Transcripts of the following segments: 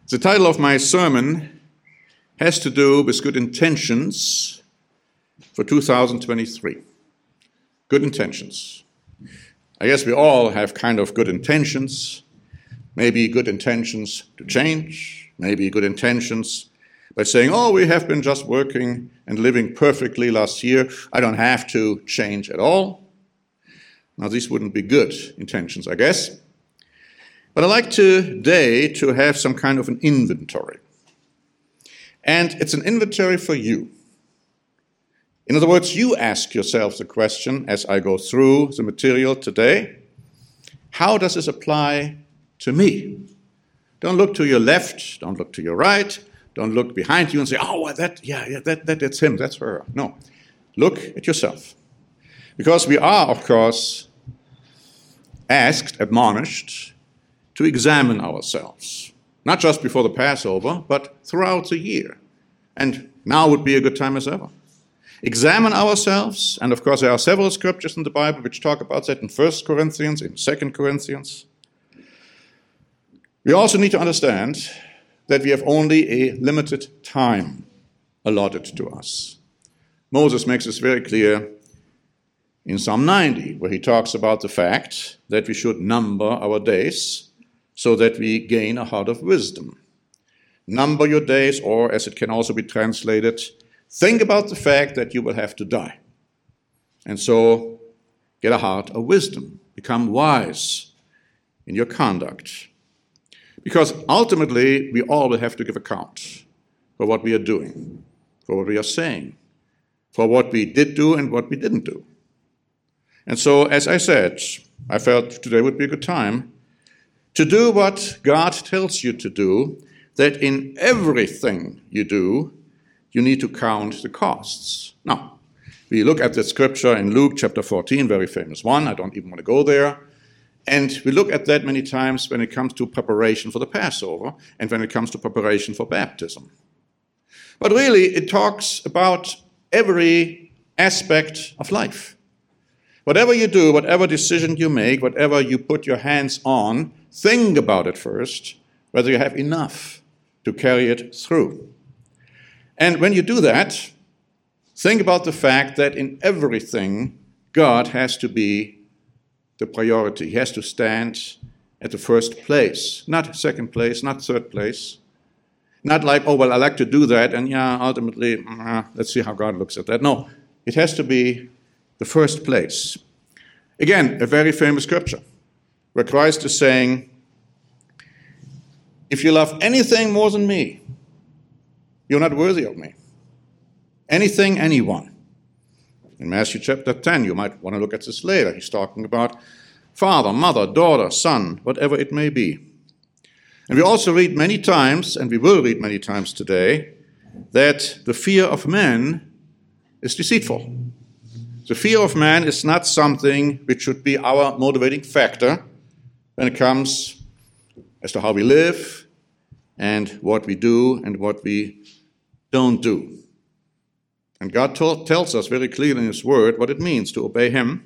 The title of my sermon has to do with good intentions for 2023. Good intentions. I guess we all have kind of good intentions. Maybe good intentions to change. Maybe good intentions by saying, oh, we have been just working and living perfectly last year. I don't have to change at all. Now, these wouldn't be good intentions, I guess. But I'd like today to have some kind of an inventory. And it's an inventory for you. In other words, you ask yourself the question as I go through the material today, how does this apply to me? Don't look to your left, don't look to your right, don't look behind you and say, oh, well, that's him, that's her. No, look at yourself. Because we are, of course, admonished, to examine ourselves, not just before the Passover, but throughout the year. And now would be a good time as ever. Examine ourselves, and of course there are several scriptures in the Bible which talk about that in 1 Corinthians, in 2 Corinthians. We also need to understand that we have only a limited time allotted to us. Moses makes this very clear in Psalm 90, where he talks about the fact that we should number our days so that we gain a heart of wisdom. Number your days, or as it can also be translated, think about the fact that you will have to die. And so get a heart of wisdom. Become wise in your conduct. Because ultimately, we all will have to give account for what we are doing, for what we are saying, for what we did do and what we didn't do. And so, as I said, I felt today would be a good time to do what God tells you to do, that in everything you do, you need to count the costs. Now, we look at the scripture in Luke chapter 14, very famous one. I don't even want to go there. And we look at that many times when it comes to preparation for the Passover and when it comes to preparation for baptism. But really, it talks about every aspect of life. Whatever you do, whatever decision you make, whatever you put your hands on, think about it first, whether you have enough to carry it through. And when you do that, think about the fact that in everything, God has to be the priority. He has to stand at the first place, not second place, not third place. Not like, oh, well, I like to do that, and ultimately, let's see how God looks at that. No, it has to be the first place. Again, a very famous scripture where Christ is saying, if you love anything more than me, you're not worthy of me. Anything, anyone. In Matthew chapter 10, you might want to look at this later. He's talking about father, mother, daughter, son, whatever it may be. And we also read many times, and we will read many times today, that the fear of man is deceitful. The fear of man is not something which should be our motivating factor when it comes as to how we live and what we do and what we don't do. And God tells us very clearly in His Word what it means to obey Him,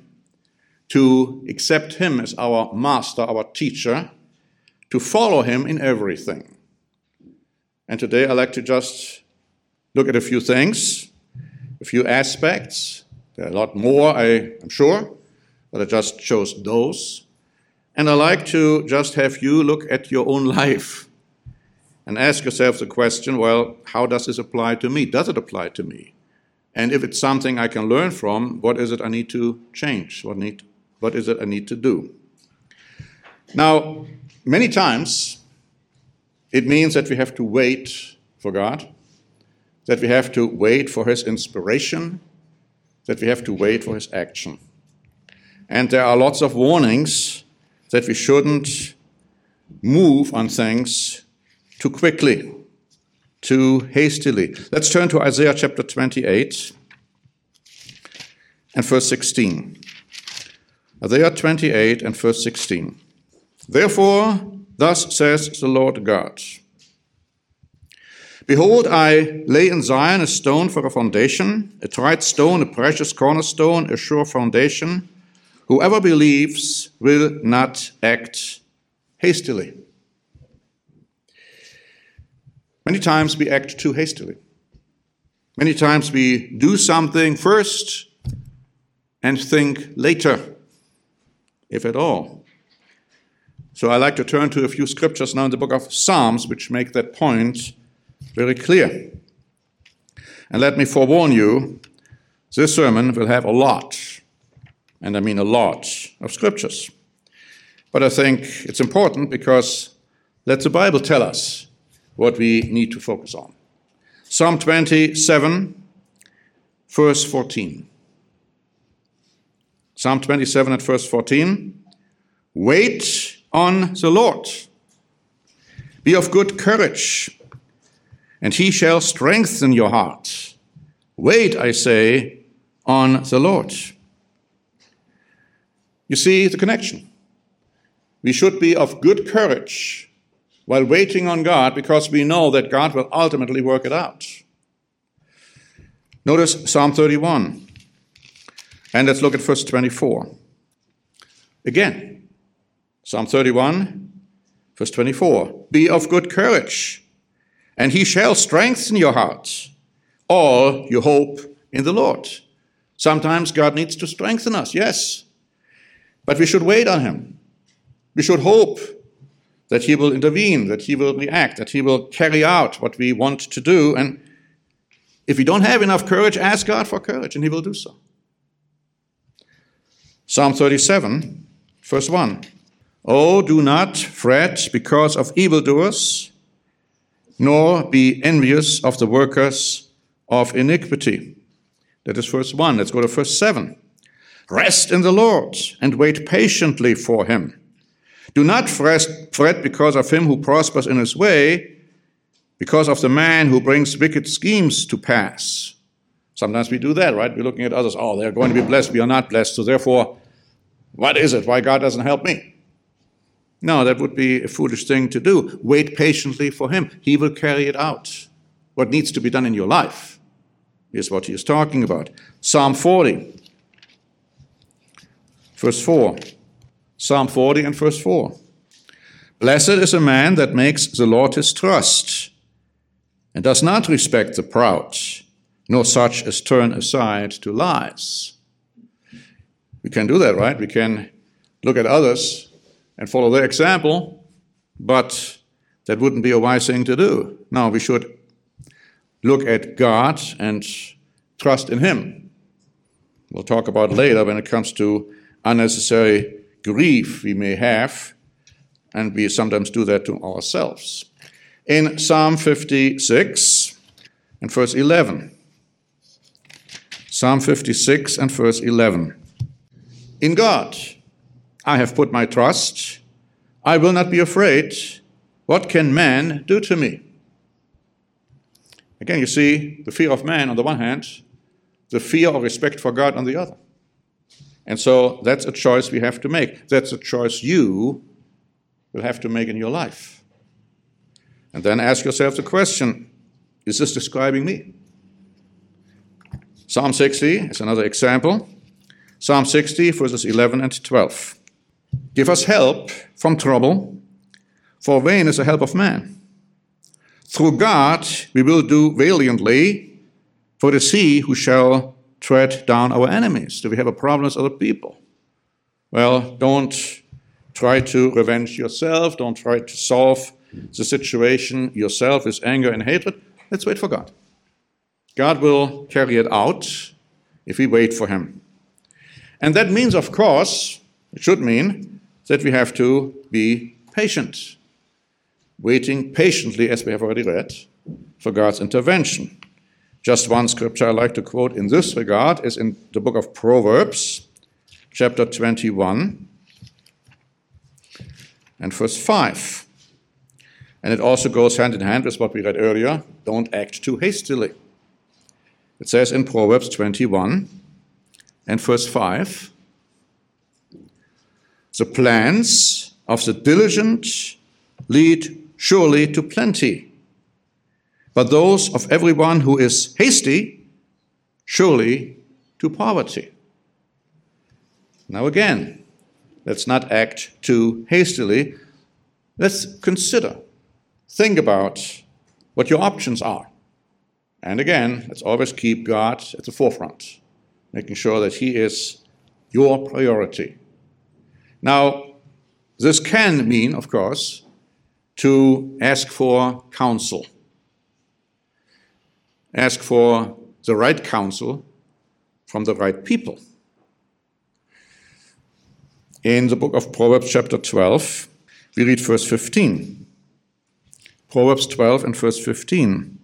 to accept Him as our master, our teacher, to follow Him in everything. And today I'd like to just look at a few things, a few aspects. There are a lot more, I'm sure, but I just chose those. And I'd like to just have you look at your own life and ask yourself the question, well, how does this apply to me? Does it apply to me? And if it's something I can learn from, what is it I need to change? What is it I need to do? Now, many times, it means that we have to wait for God, that we have to wait for His inspiration, that we have to wait for His action. And there are lots of warnings that we shouldn't move on things too quickly, too hastily. Let's turn to Isaiah chapter 28 and verse 16. Isaiah 28 and verse 16. Therefore, thus says the Lord God, Behold, I lay in Zion a stone for a foundation, a tried stone, a precious cornerstone, a sure foundation. Whoever believes will not act hastily. Many times we act too hastily. Many times we do something first and think later, if at all. So I like to turn to a few scriptures now in the book of Psalms, which make that point very clear. And let me forewarn you, this sermon will have a lot, and I mean a lot, of scriptures. But I think it's important because let the Bible tell us what we need to focus on. Psalm 27, verse 14. Psalm 27 at verse 14. Wait on the Lord. Be of good courage, and he shall strengthen your heart. Wait, I say, on the Lord. You see the connection. We should be of good courage while waiting on God because we know that God will ultimately work it out. Notice Psalm 31. And let's look at verse 24. Again, Psalm 31, verse 24. Be of good courage, and he shall strengthen your heart. All you hope in the Lord. Sometimes God needs to strengthen us, yes. But we should wait on him. We should hope that he will intervene, that he will react, that he will carry out what we want to do. And if we don't have enough courage, ask God for courage, and he will do so. Psalm 37, verse 1. Oh, do not fret because of evildoers, nor be envious of the workers of iniquity. That is verse 1. Let's go to verse 7. Rest in the Lord and wait patiently for him. Do not fret because of him who prospers in his way, because of the man who brings wicked schemes to pass. Sometimes we do that, right? We're looking at others. Oh, they're going to be blessed. We are not blessed. So therefore, what is it? Why God doesn't help me? No, that would be a foolish thing to do. Wait patiently for him. He will carry it out. What needs to be done in your life is what he is talking about. Psalm 40, verse 4. Psalm 40 and verse 4. Blessed is a man that makes the Lord his trust, and does not respect the proud, nor such as turn aside to lies. We can do that, right? We can look at others and follow their example, but that wouldn't be a wise thing to do. No, we should look at God and trust in him. We'll talk about later when it comes to unnecessary grief we may have, and we sometimes do that to ourselves. In Psalm 56 and verse 11. Psalm 56 and verse 11. In God I have put my trust. I will not be afraid. What can man do to me? Again, you see the fear of man on the one hand, the fear or respect for God on the other. And so that's a choice we have to make. That's a choice you will have to make in your life. And then ask yourself the question, is this describing me? Psalm 60 is another example. Psalm 60, verses 11 and 12. Give us help from trouble, for vain is the help of man. Through God we will do valiantly, for it is he who shall tread down our enemies. Do we have a problem with other people? Well, don't try to revenge yourself. Don't try to solve the situation yourself with anger and hatred. Let's wait for God. God will carry it out if we wait for him. And that means, of course, it should mean that we have to be patient, waiting patiently, as we have already read, for God's intervention. Just one scripture I like to quote in this regard is in the book of Proverbs, chapter 21, and verse 5. And it also goes hand in hand with what we read earlier. Don't act too hastily. It says in Proverbs 21 and verse 5, the plans of the diligent lead surely to plenty, but those of everyone who is hasty surely to poverty. Now again, let's not act too hastily. Let's consider, think about what your options are. And again, let's always keep God at the forefront, making sure that He is your priority. Now, this can mean, of course, to ask for counsel. Ask for the right counsel from the right people. In the book of Proverbs, chapter 12, we read verse 15. Proverbs 12 and verse 15.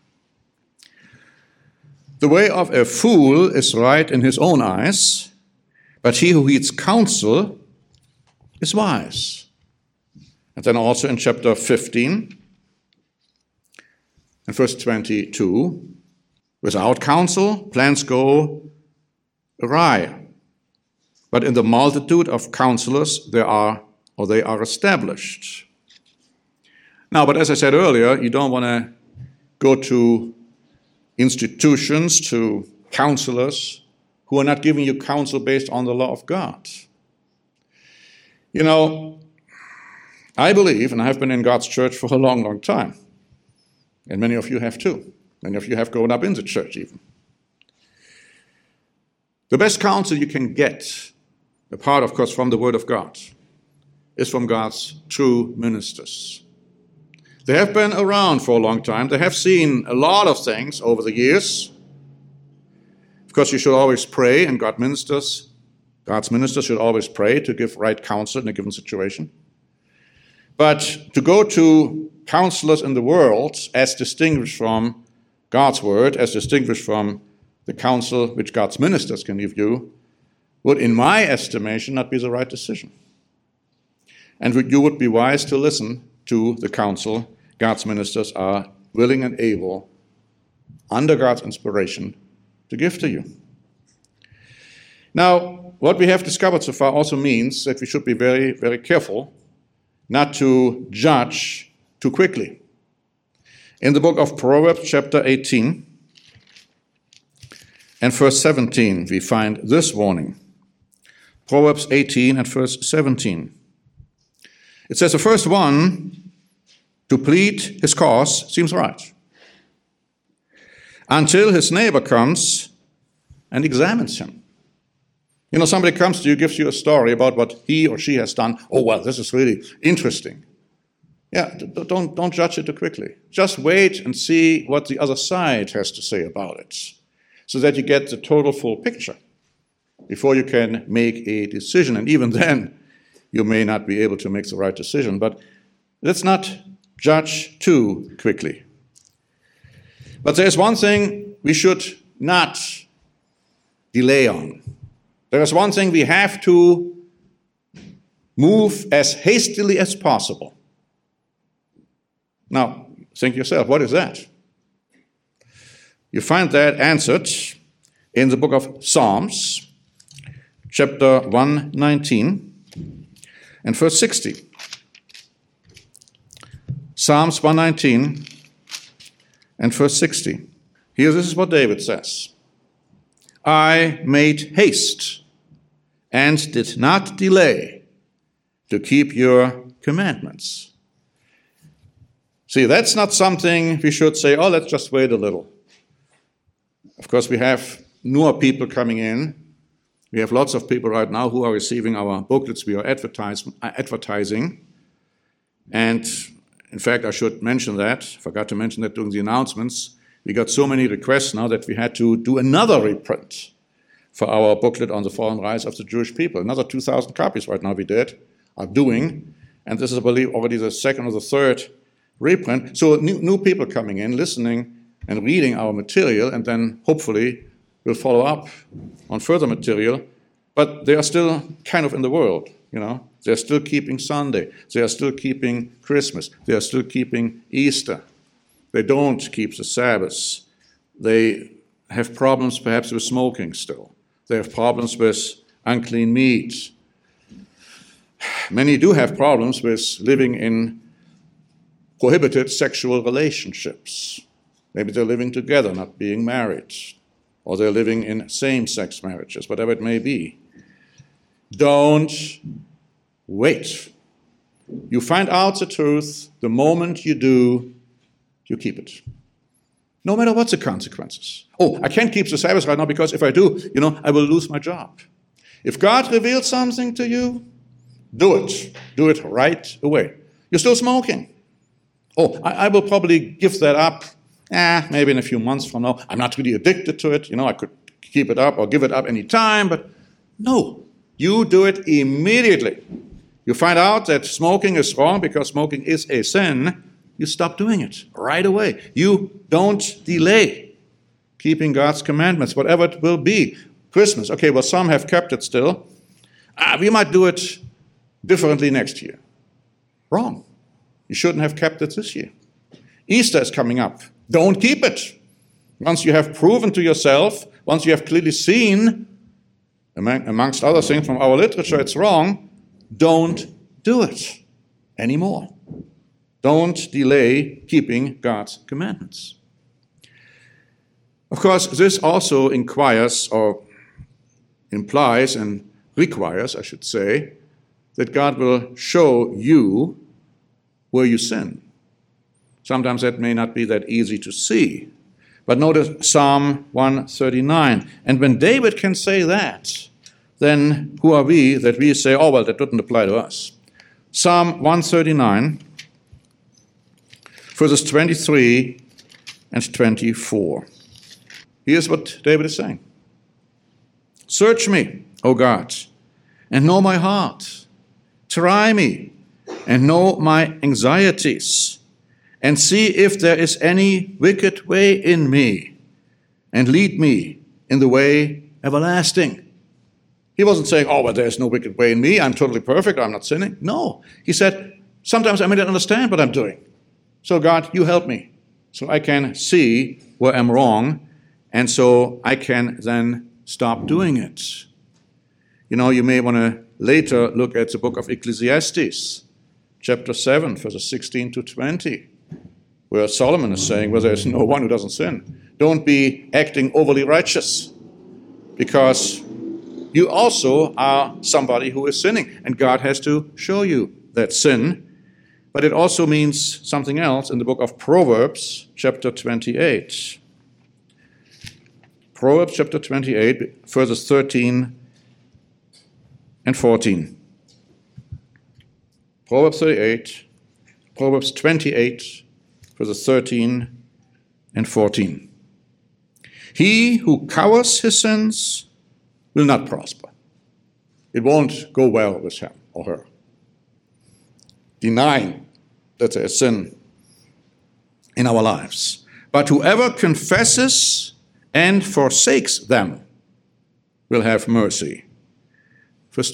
The way of a fool is right in his own eyes, but he who heeds counsel is wise. And then also in chapter 15 and verse 22, without counsel, plans go awry. But in the multitude of counselors they are established. Now, but as I said earlier, you don't want to go to institutions, to counselors who are not giving you counsel based on the law of God. You know, I believe, and I have been in God's church for a long, long time, and many of you have too. Many of you have grown up in the church even. The best counsel you can get, apart, of course, from the Word of God, is from God's true ministers. They have been around for a long time. They have seen a lot of things over the years. Of course, you should always pray, and God's ministers should always pray to give right counsel in a given situation. But to go to counselors in the world, as distinguished from God's word, as distinguished from the counsel which God's ministers can give you, would, in my estimation, not be the right decision. And you would be wise to listen to the counsel God's ministers are willing and able, under God's inspiration, to give to you. Now, what we have discovered so far also means that we should be very, very careful not to judge too quickly. In the book of Proverbs, chapter 18, and verse 17, we find this warning. Proverbs 18 and verse 17. It says, the first one to plead his cause seems right, until his neighbor comes and examines him. You know, somebody comes to you, gives you a story about what he or she has done. Oh, well, this is really interesting. Yeah, don't judge it too quickly. Just wait and see what the other side has to say about it, so that you get the total full picture before you can make a decision. And even then, you may not be able to make the right decision. But let's not judge too quickly. But there's one thing we should not delay on. There is one thing we have to move as hastily as possible. Now, think yourself, what is that? You find that answered in the book of Psalms, chapter 119 and verse 60. Psalms 119 and verse 60. Here, this is what David says. I made haste and did not delay to keep your commandments. See, that's not something we should say, oh, let's just wait a little. Of course, we have newer people coming in. We have lots of people right now who are receiving our booklets we are advertising. And in fact, I should mention that, forgot to mention that during the announcements. We got so many requests now that we had to do another reprint for our booklet on the fall and rise of the Jewish people. Another 2,000 copies right now are doing. And this is, I believe, already the second or the third reprint. So new people coming in, listening and reading our material, and then hopefully we'll follow up on further material. But they are still kind of in the world, you know. They're still keeping Sunday. They are still keeping Christmas. They are still keeping Easter. They don't keep the Sabbath. They have problems perhaps with smoking still. They have problems with unclean meat. Many do have problems with living in prohibited sexual relationships. Maybe they're living together, not being married. Or they're living in same-sex marriages, whatever it may be. Don't wait. You find out the truth the moment you do, you keep it. No matter what the consequences. Oh, I can't keep the Sabbath right now because if I do, I will lose my job. If God reveals something to you, do it. Do it right away. You're still smoking. Oh, I will probably give that up, maybe in a few months from now. I'm not really addicted to it. I could keep it up or give it up any time, but no, you do it immediately. You find out that smoking is wrong because smoking is a sin, you stop doing it right away. You don't delay keeping God's commandments, whatever it will be. Christmas, okay, well, some have kept it still. We might do it differently next year. Wrong. You shouldn't have kept it this year. Easter is coming up. Don't keep it. Once you have proven to yourself, once you have clearly seen, amongst other things from our literature, it's wrong, don't do it anymore. Don't delay keeping God's commandments. Of course, this also implies and requires, I should say, that God will show you where you sin. Sometimes that may not be that easy to see. But notice Psalm 139. And when David can say that, then who are we that we say, oh, well, that doesn't apply to us? Psalm 139, verses 23 and 24. Here's what David is saying. Search me, O God, and know my heart. Try me and know my anxieties, and see if there is any wicked way in me, and lead me in the way everlasting. He wasn't saying, oh, well, there's no wicked way in me. I'm totally perfect. I'm not sinning. No. He said, sometimes I may not understand what I'm doing. So God, you help me so I can see where I'm wrong, and so I can then stop doing it. You may want to later look at the book of Ecclesiastes, chapter 7, verses 16 to 20, where Solomon is saying, well, there's no one who doesn't sin. Don't be acting overly righteous, because you also are somebody who is sinning, and God has to show you that sin. But it also means something else in the book of Proverbs, chapter 28. Proverbs chapter 28, verses 13 and 14. Proverbs 28, verses 13 and 14. He who covers his sins will not prosper. It won't go well with him or her. Denying that there is sin in our lives. But whoever confesses and forsakes them will have mercy. Verse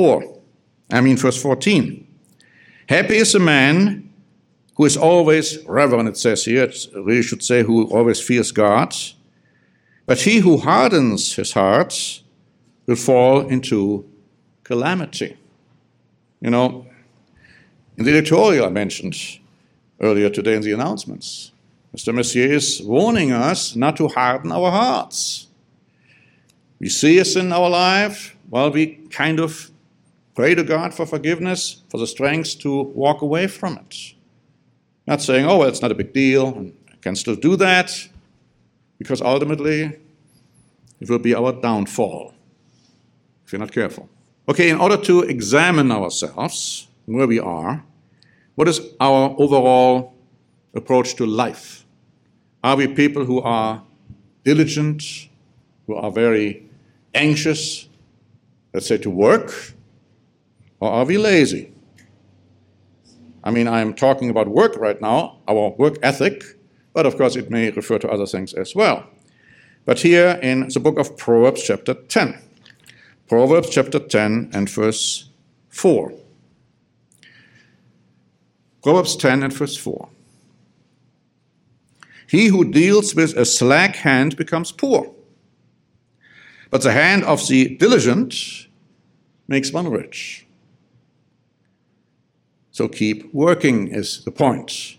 14. Happy is a man who is always reverent, it says here. It really should say who always fears God. But he who hardens his heart will fall into calamity. In the editorial I mentioned earlier today in the announcements, Mr. Messier is warning us not to harden our hearts. We see a sin in our life, well, we kind of pray to God for forgiveness, for the strength to walk away from it. Not saying, oh, well, it's not a big deal, and I can still do that, because ultimately it will be our downfall if we're not careful. Okay, in order to examine ourselves, where we are, what is our overall approach to life? Are we people who are diligent, who are very anxious, let's say, to work, or are we lazy? I'm talking about work right now, our work ethic, but of course it may refer to other things as well. But here in the book of Proverbs chapter 10. Proverbs chapter 10 and verse 4. Proverbs 10 and verse 4. He who deals with a slack hand becomes poor, but the hand of the diligent makes one rich. So keep working is the point.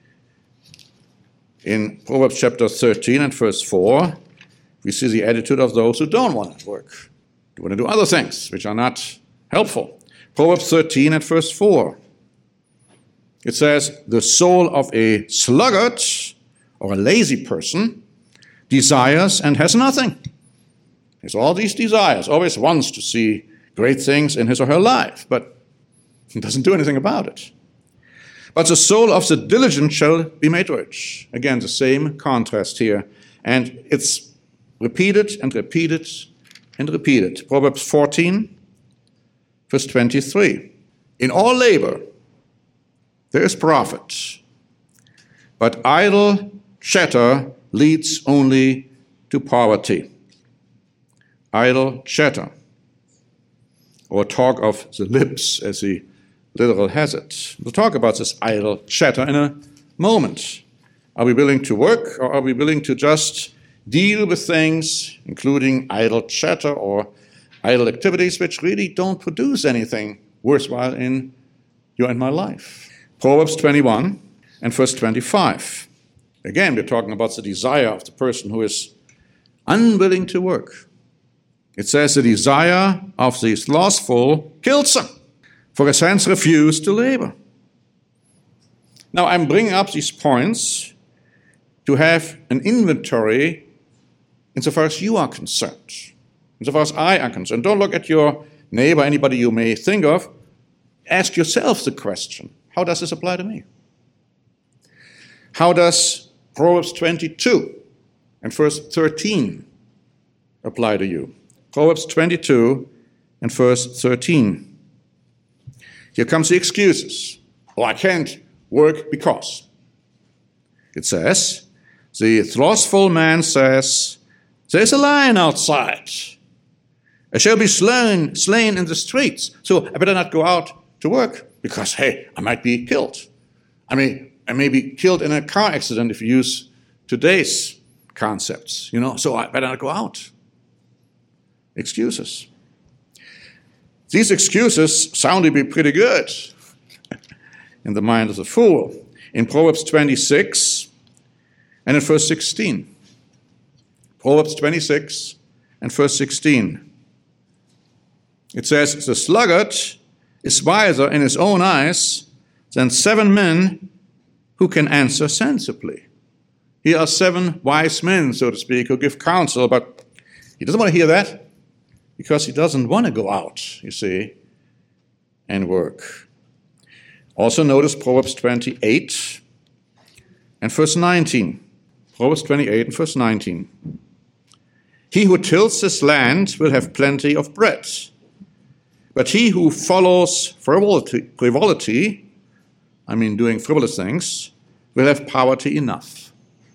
In Proverbs chapter 13 and verse 4, we see the attitude of those who don't want to work. They want to do other things which are not helpful. Proverbs 13 and verse 4. It says, the soul of a sluggard or a lazy person desires and has nothing. He has all these desires, always wants to see great things in his or her life, but he doesn't do anything about it. But the soul of the diligent shall be made rich. Again, the same contrast here. And it's repeated and repeated and repeated. Proverbs 14, verse 23. In all labor there is profit, but idle chatter leads only to poverty. Idle chatter, or talk of the lips, as the literal has it. We'll talk about this idle chatter in a moment. Are we willing to work, or are we willing to just deal with things, including idle chatter or idle activities, which really don't produce anything worthwhile in your and my life? Proverbs 21 and verse 25. Again, we're talking about the desire of the person who is unwilling to work. It says, the desire of the slothful kills him, for his hands refuse to labor. Now, I'm bringing up these points to have an inventory insofar as you are concerned, insofar as I am concerned. Don't look at your neighbor, anybody you may think of. Ask yourself the question, how does this apply to me? How does Proverbs 22 and verse 13 apply to you? Proverbs 22 and verse 13. Here comes the excuses. Oh, I can't work because. It says, the slothful man says, there's a lion outside. I shall be slain in the streets, so I better not go out to work because, hey, I might be killed. I may be killed in a car accident if you use today's concepts, so I better not go out. Excuses. These excuses sound to be pretty good in the mind of the fool. In Proverbs 26 and in verse 16. Proverbs 26 and verse 16. It says, the sluggard is wiser in his own eyes than 7 men who can answer sensibly. Here are 7 wise men, so to speak, who give counsel, but he doesn't want to hear that because he doesn't want to go out, you see, and work. Also notice Proverbs 28 and verse 19. Proverbs 28 and verse 19. He who tills his land will have plenty of bread, but he who follows frivolity, doing frivolous things, will have poverty enough.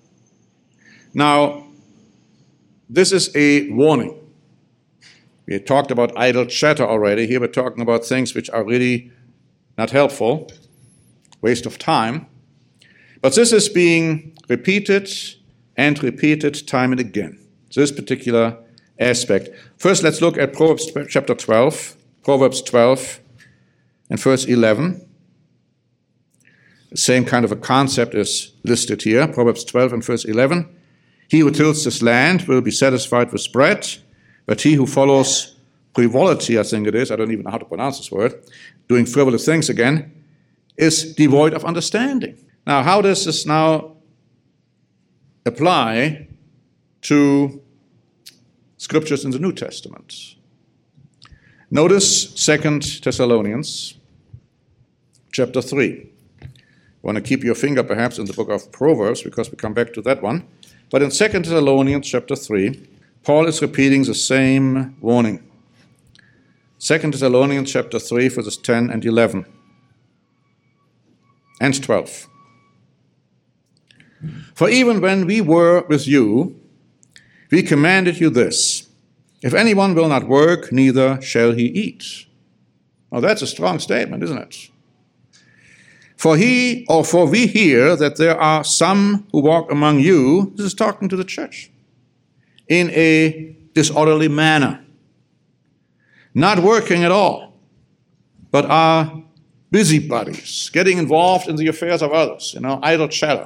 Now, this is a warning. We had talked about idle chatter already. Here we're talking about things which are really not helpful, waste of time. But this is being repeated and repeated time and again, this particular aspect. First, let's look at Proverbs chapter 12, Proverbs 12 and verse 11. The same kind of a concept is listed here, Proverbs 12 and verse 11. He who tills his land will be satisfied with bread, but he who follows frivolity, I think it is, I don't even know how to pronounce this word, doing frivolous things again, is devoid of understanding. Now, how does this now apply to scriptures in the New Testament? Notice 2 Thessalonians chapter 3. You want to keep your finger perhaps in the book of Proverbs because we come back to that one. But in 2 Thessalonians chapter 3, Paul is repeating the same warning. 2 Thessalonians chapter 3, verses 10 and 11 and 12. For even when we were with you, we commanded you this: if anyone will not work, neither shall he eat. Now that's a strong statement, isn't it? For we hear that there are some who walk among you, this is talking to the church, in a disorderly manner, not working at all, but are busybodies, getting involved in the affairs of others, idle chatter.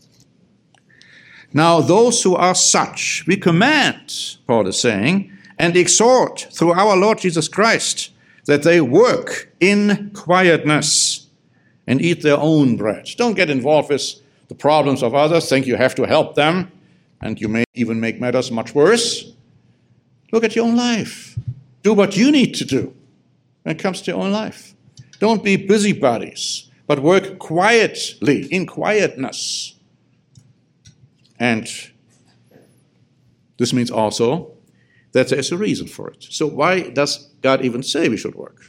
Now, those who are such, we command, Paul is saying, and exhort through our Lord Jesus Christ, that they work in quietness and eat their own bread. Don't get involved with the problems of others, think you have to help them, and you may even make matters much worse. Look at your own life. Do what you need to do when it comes to your own life. Don't be busybodies, but work quietly, in quietness. And this means also that there is a reason for it. So why does God even say we should work?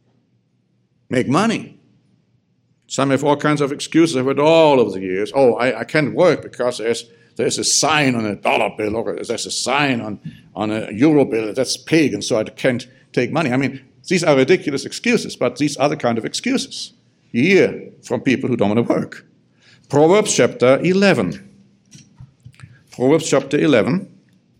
Make money. Some have all kinds of excuses. I've heard all over the years. Oh, I can't work because there's a sign on a dollar bill, or there's a sign on a euro bill that's pagan, so I can't take money. I mean, these are ridiculous excuses, but these are the kind of excuses you hear from people who don't want to work. Proverbs chapter 11. Proverbs chapter 11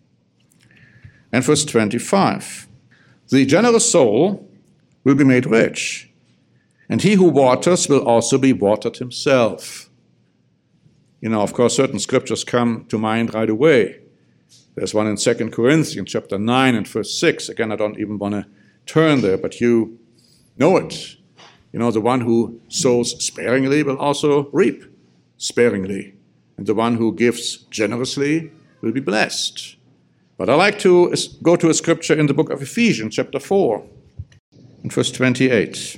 and verse 25. The generous soul will be made rich, and he who waters will also be watered himself. You know, of course, certain scriptures come to mind right away. There's one in 2 Corinthians chapter 9 and verse 6. Again, I don't even want to turn there, but you know it. You know, the one who sows sparingly will also reap sparingly. And the one who gives generously will be blessed. But I like to go to a scripture in the book of Ephesians chapter 4 and verse 28.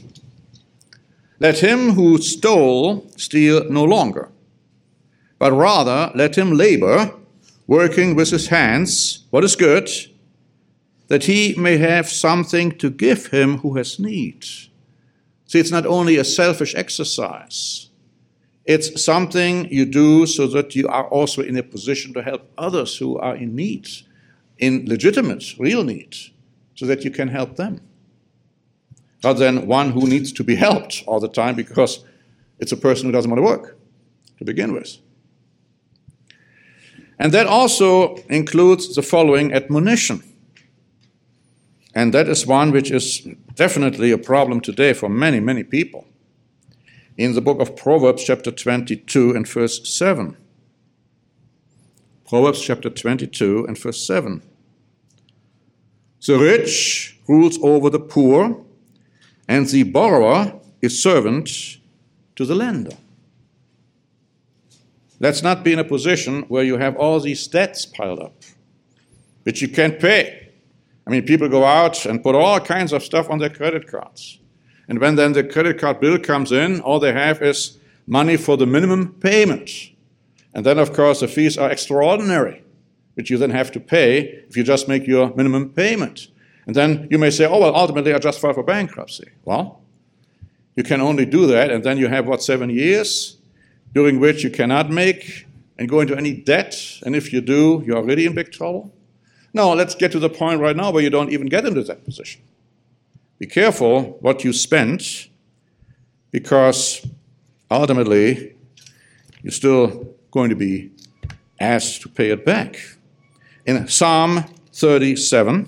Let him who stole steal no longer, but rather let him labor, working with his hands what is good, that he may have something to give him who has need. See, it's not only a selfish exercise. It's something you do so that you are also in a position to help others who are in need, in legitimate, real need, so that you can help them. Rather than one who needs to be helped all the time because it's a person who doesn't want to work to begin with. And that also includes the following admonition. And that is one which is definitely a problem today for many, many people. In the book of Proverbs, chapter 22 and verse 7. Proverbs chapter 22 and verse 7. The rich rules over the poor, and the borrower is servant to the lender. Let's not be in a position where you have all these debts piled up, which you can't pay. I mean, people go out and put all kinds of stuff on their credit cards. And when then the credit card bill comes in, all they have is money for the minimum payment. And then, of course, the fees are extraordinary, which you then have to pay if you just make your minimum payment. And then you may say, oh, well, ultimately I just file for bankruptcy. Well, you can only do that, and then you have, 7 years, during which you cannot make and go into any debt. And if you do, you're already in big trouble. No, let's get to the point right now where you don't even get into that position. Be careful what you spend, because ultimately you're still going to be asked to pay it back. In Psalm 37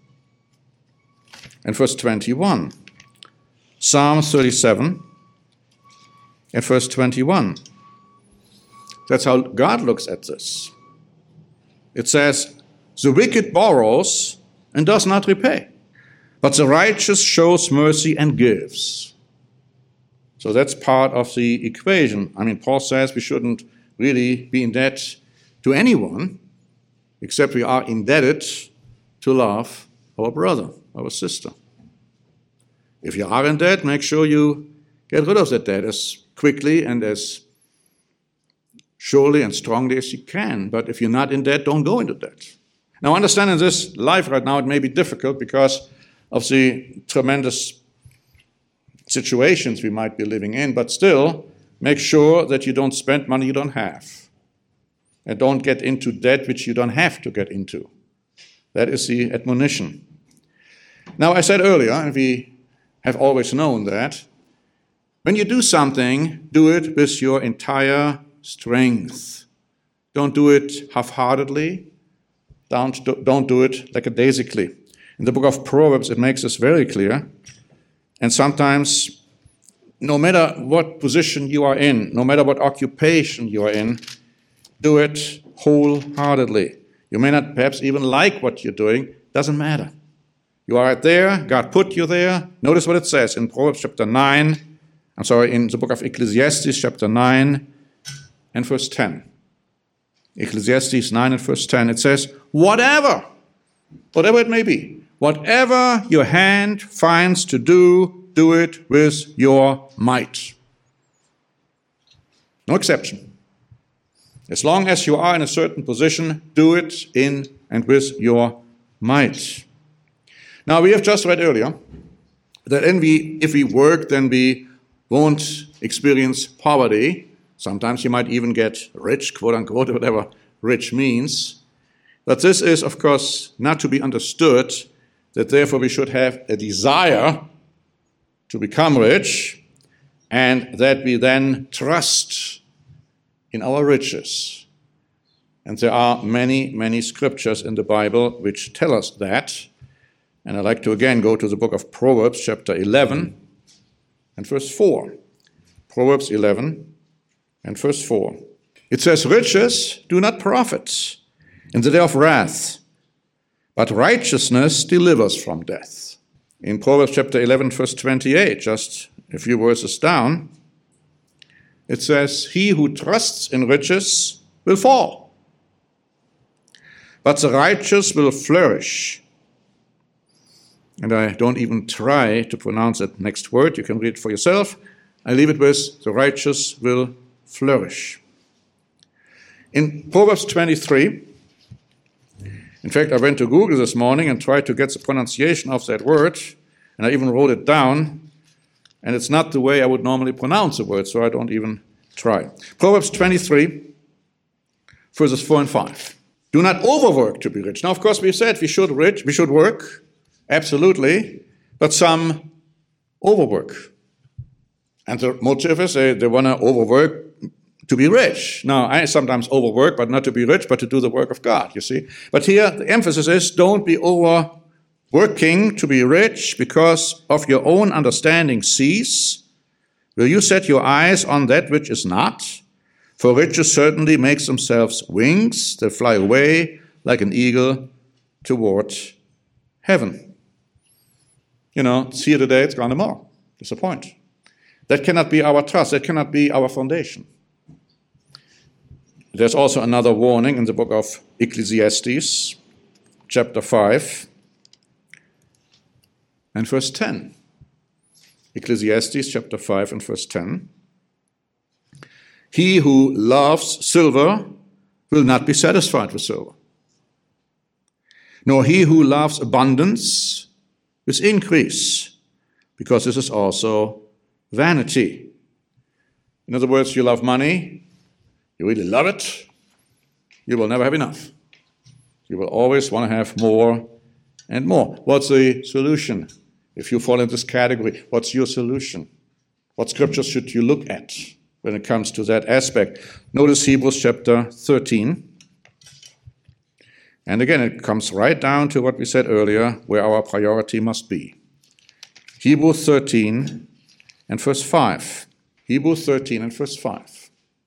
and verse 21, Psalm 37 and verse 21, that's how God looks at this. It says, the wicked borrows and does not repay, but the righteous shows mercy and gives. So that's part of the equation. I mean, Paul says we shouldn't really be in debt to anyone, except we are indebted to love our brother, our sister. If you are in debt, make sure you get rid of that debt as quickly and as surely and strongly as you can. But if you're not in debt, don't go into debt. Now, understand in this life right now, it may be difficult because of the tremendous situations we might be living in, but still, make sure that you don't spend money you don't have. And don't get into debt which you don't have to get into. That is the admonition. Now, I said earlier, and we have always known that, when you do something, do it with your entire strength. Don't do it half-heartedly. Don't do it lackadaisically. In the book of Proverbs, it makes this very clear. And sometimes, no matter what position you are in, no matter what occupation you are in, do it wholeheartedly. You may not perhaps even like what you're doing. Doesn't matter. You are there. God put you there. Notice what it says in Proverbs chapter 9 in the book of Ecclesiastes, chapter 9 and verse 10. Ecclesiastes 9 and verse 10, it says, whatever it may be, whatever your hand finds to do, do it with your might. No exception. As long as you are in a certain position, do it in and with your might. Now, we have just read earlier that if we work, then we won't experience poverty. Sometimes you might even get rich, quote unquote, whatever rich means. But this is, of course, not to be understood that therefore we should have a desire to become rich and that we then trust in our riches. And there are many, many scriptures in the Bible which tell us that. And I'd like to again go to the book of Proverbs, chapter 11 and verse 4. Proverbs 11 and verse 4. It says, riches do not profit in the day of wrath, but righteousness delivers from death. In Proverbs chapter 11, verse 28, just a few verses down, it says, he who trusts in riches will fall, but the righteous will flourish. And I don't even try to pronounce that next word. You can read it for yourself. I leave it with, the righteous will flourish. In Proverbs 23, in fact, I went to Google this morning and tried to get the pronunciation of that word, and I even wrote it down, and it's not the way I would normally pronounce the word, so I don't even try. Proverbs 23, verses 4 and 5. Do not overwork to be rich. Now, of course, we said we should work, absolutely, but some overwork. And the motive is they want to overwork to be rich. Now, I sometimes overwork, but not to be rich, but to do the work of God, you see. But here, the emphasis is don't be overworking to be rich because of your own understanding cease. Will you set your eyes on that which is not? For riches certainly make themselves wings that fly away like an eagle toward heaven. You know, it's here today, it's gone tomorrow. That's the point. That cannot be our trust. That cannot be our foundation. There's also another warning in the book of Ecclesiastes, chapter 5 and verse 10. Ecclesiastes, chapter 5 and verse 10. He who loves silver will not be satisfied with silver, nor he who loves abundance with increase, because this is also vanity. In other words, you love money, you really love it, you will never have enough. You will always want to have more and more. What's the solution? If you fall in this category, what's your solution? What scriptures should you look at when it comes to that aspect? Notice Hebrews chapter 13. And again, it comes right down to what we said earlier, where our priority must be. Hebrews 13 and verse 5. Hebrews 13 and verse 5.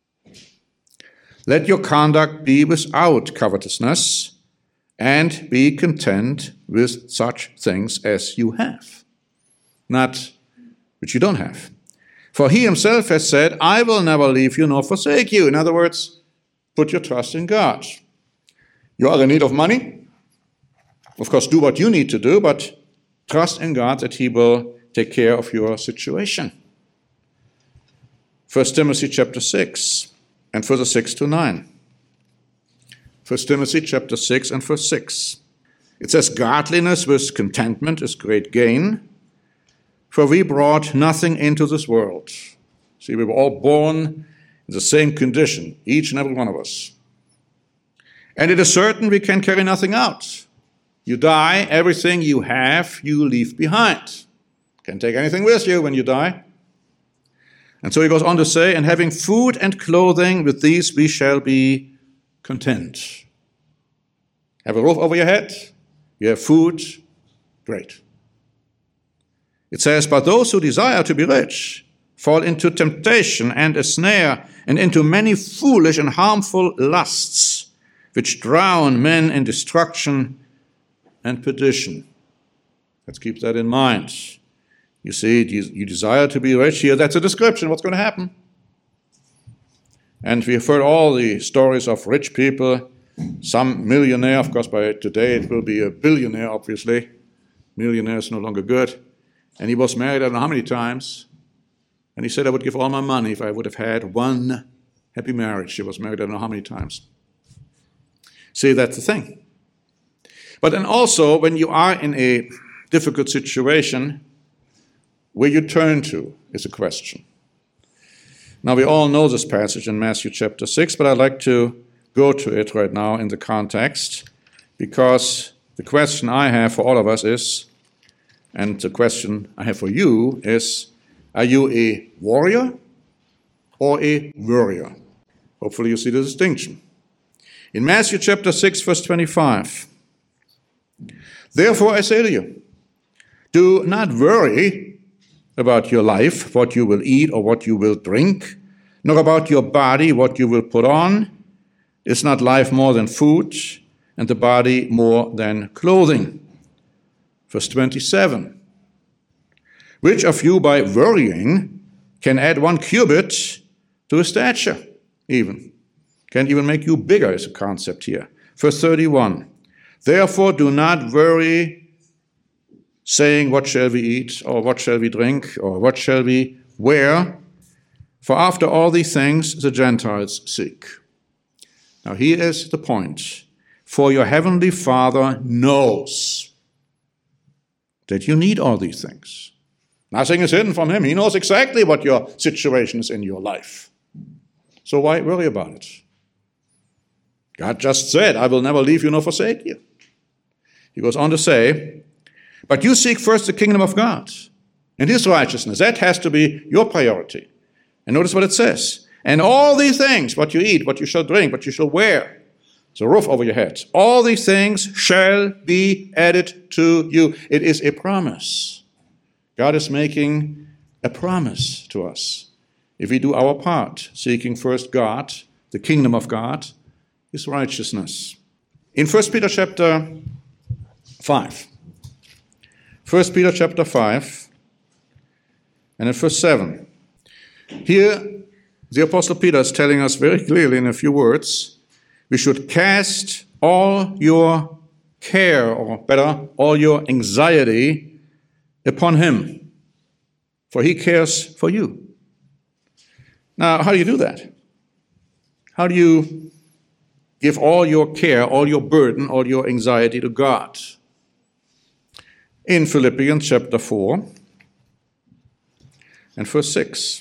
Let your conduct be without covetousness, and be content with such things as you have, not which you don't have. For he himself has said, I will never leave you nor forsake you. In other words, put your trust in God. You are in need of money? Of course, do what you need to do, but trust in God that he will take care of your situation. 1 Timothy chapter 6 and verses 6 to 9. 1 Timothy chapter 6 and verse 6. It says, godliness with contentment is great gain, for we brought nothing into this world. See, we were all born in the same condition, each and every one of us. And it is certain we can carry nothing out. You die, everything you have, you leave behind. Can't take anything with you when you die. And so he goes on to say, and having food and clothing, with these we shall be content. Have a roof over your head, you have food, great. It says, but those who desire to be rich fall into temptation and a snare, and into many foolish and harmful lusts, which drown men in destruction and perdition. Let's keep that in mind. You see, you desire to be rich here. That's a description of what's going to happen. And we have heard all the stories of rich people, some millionaire. Of course, by today it will be a billionaire, obviously. Millionaire is no longer good. And he was married, I don't know how many times. And he said, I would give all my money if I would have had one happy marriage. He was married, I don't know how many times. See, that's the thing. But then also, when you are in a difficult situation, where you turn to is a question. Now, we all know this passage in Matthew chapter 6, but I'd like to go to it right now in the context, because the question I have for all of us is, and the question I have for you is, are you a warrior or a worrier? Hopefully you see the distinction. In Matthew chapter 6, verse 25, therefore I say to you, do not worry about your life, what you will eat or what you will drink, nor about your body, what you will put on. Is not life more than food, and the body more than clothing? Verse 27. Which of you by worrying can add 1 cubit to his stature even? Can even make you bigger is a concept here. Verse 31. Therefore do not worry, saying, what shall we eat, or what shall we drink, or what shall we wear? For after all these things the Gentiles seek. Now here is the point. For your heavenly Father knows that you need all these things. Nothing is hidden from him. He knows exactly what your situation is in your life. So why worry about it? God just said, I will never leave you nor forsake you. He goes on to say, but you seek first the kingdom of God and his righteousness. That has to be your priority. And notice what it says. And all these things, what you eat, what you shall drink, what you shall wear, the roof over your head, all these things shall be added to you. It is a promise. God is making a promise to us. If we do our part, seeking first God, the kingdom of God, his righteousness. In 1 Peter chapter 5, 1 Peter chapter 5, and in verse 7, here the Apostle Peter is telling us very clearly in a few words, we should cast all your care, or better, all your anxiety upon him, for he cares for you. Now, how do you do that? How do you give all your care, all your burden, all your anxiety to God? In Philippians chapter 4 and verse 6.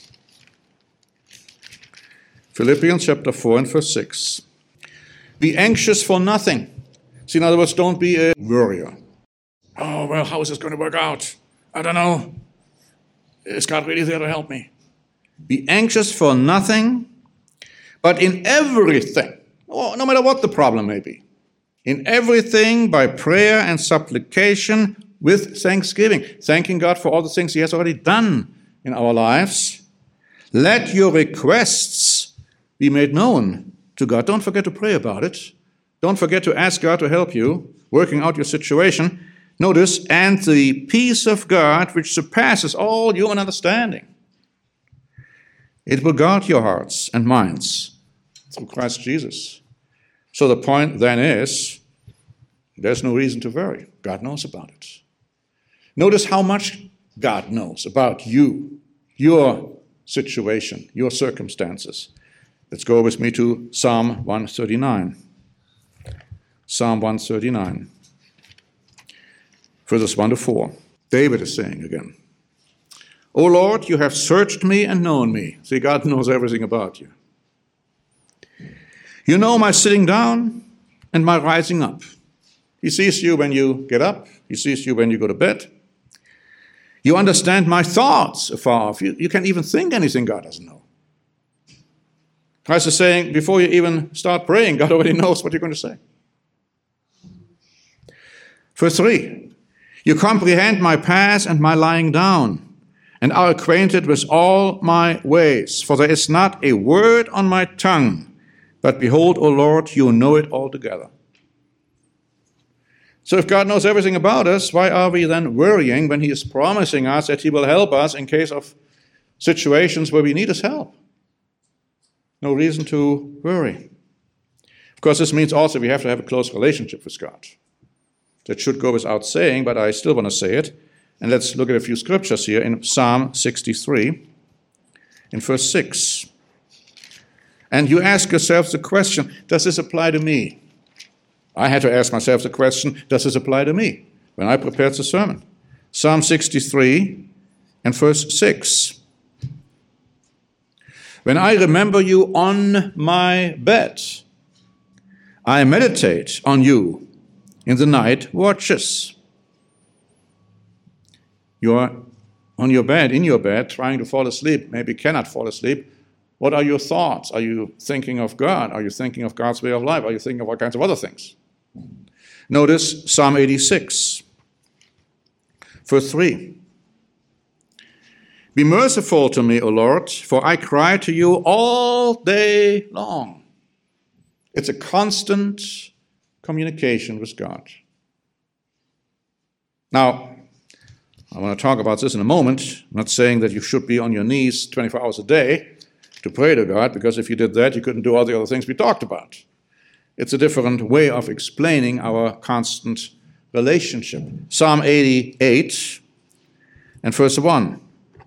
Philippians chapter 4 and verse 6. Be anxious for nothing. See, in other words, don't be a worrier. Oh, well, how is this going to work out? I don't know. Is God really there to help me? Be anxious for nothing, but in everything, no matter what the problem may be, in everything by prayer and supplication with thanksgiving, thanking God for all the things he has already done in our lives, let your requests be made known to God. Don't forget to pray about it. Don't forget to ask God to help you, working out your situation. Notice, and the peace of God, which surpasses all human understanding, it will guard your hearts and minds through Christ Jesus. So the point then is, there's no reason to worry. God knows about it. Notice how much God knows about you, your situation, your circumstances. Let's go with me to Psalm 139. Psalm 139. Verses 1 to 4. David is saying again, O Lord, you have searched me and known me. See, God knows everything about you. You know my sitting down and my rising up. He sees you when you get up. He sees you when you go to bed. You understand my thoughts afar off. You can't even think anything God doesn't know. Christ is saying, before you even start praying, God already knows what you're going to say. Verse 3. You comprehend my path and my lying down, and are acquainted with all my ways. For there is not a word on my tongue, but behold, O Lord, you know it altogether. So if God knows everything about us, why are we then worrying when he is promising us that he will help us in case of situations where we need his help? No reason to worry. Of course, this means also we have to have a close relationship with God. That should go without saying, but I still want to say it. And let's look at a few scriptures here in Psalm 63, in verse 6. And you ask yourself the question, does this apply to me? I had to ask myself the question, does this apply to me? When I prepared the sermon. Psalm 63 and verse 6. When I remember you on my bed, I meditate on you in the night watches. You are on your bed, in your bed, trying to fall asleep, maybe cannot fall asleep. What are your thoughts? Are you thinking of God? Are you thinking of God's way of life? Are you thinking of all kinds of other things? Notice Psalm 86, verse 3. Be merciful to me, O Lord, for I cry to you all day long. It's a constant communication with God. Now, I want to talk about this in a moment. I'm not saying that you should be on your knees 24 hours a day to pray to God, because if you did that, you couldn't do all the other things we talked about. It's a different way of explaining our constant relationship. Psalm 88 and verse 1.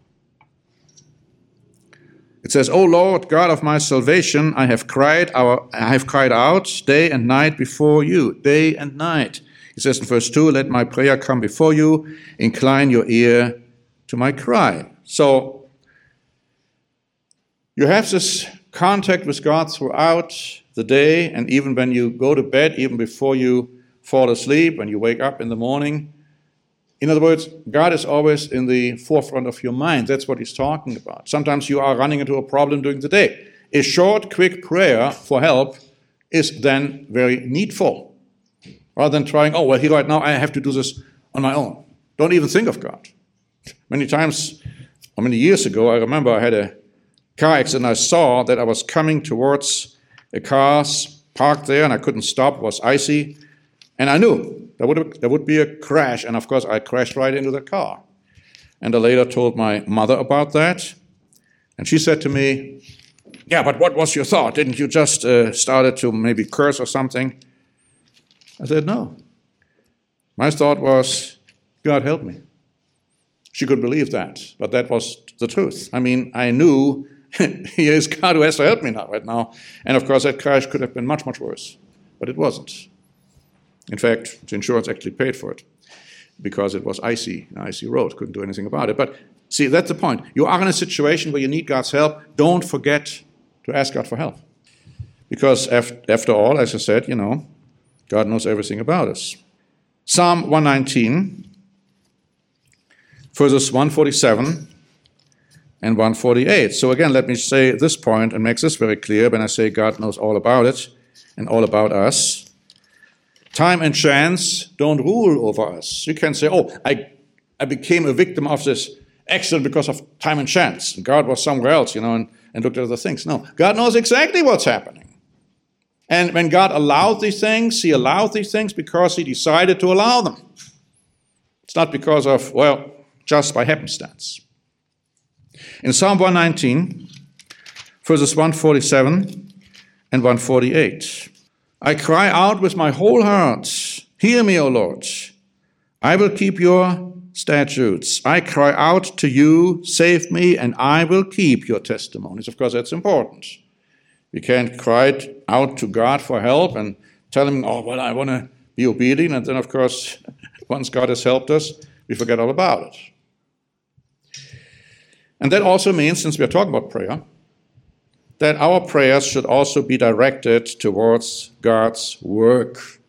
It says, O Lord, God of my salvation, I have cried out day and night before you, day and night. It says in verse 2, let my prayer come before you, incline your ear to my cry. So you have this contact with God throughout the day, and even when you go to bed, even before you fall asleep, when you wake up in the morning. In other words, God is always in the forefront of your mind. That's what he's talking about. Sometimes you are running into a problem during the day. A short, quick prayer for help is then very needful. Rather than trying, oh, well, here right now I have to do this on my own. Don't even think of God. Many times, or many years ago, I remember I had a car accident. I saw that I was coming towards a car parked there, and I couldn't stop. It was icy. And I knew there would be a crash. And, of course, I crashed right into the car. And I later told my mother about that. And she said to me, yeah, but what was your thought? Didn't you just started to maybe curse or something? I said, no. My thought was, God help me. She could believe that, but that was the truth. I mean, I knew here is God who has to help me right now. And of course, that crash could have been much, much worse, but it wasn't. In fact, the insurance actually paid for it because it was an icy road, couldn't do anything about it. But see, that's the point. You are in a situation where you need God's help. Don't forget to ask God for help. Because after all, as I said, God knows everything about us. Psalm 119, verses 147 and 148. So again, let me say this point and make this very clear when I say God knows all about it and all about us. Time and chance don't rule over us. You can say, oh, I became a victim of this accident because of time and chance. And God was somewhere else, and looked at other things. No, God knows exactly what's happening. And when God allowed these things, he allowed these things because he decided to allow them. It's not because of, just by happenstance. In Psalm 119, verses 147 and 148, I cry out with my whole heart, hear me, O Lord. I will keep your statutes. I cry out to you, save me, and I will keep your testimonies. Of course, that's important. We can't cry out to God for help and tell him, I want to be obedient. And then, of course, once God has helped us, we forget all about it. And that also means, since we are talking about prayer, that our prayers should also be directed towards God's work.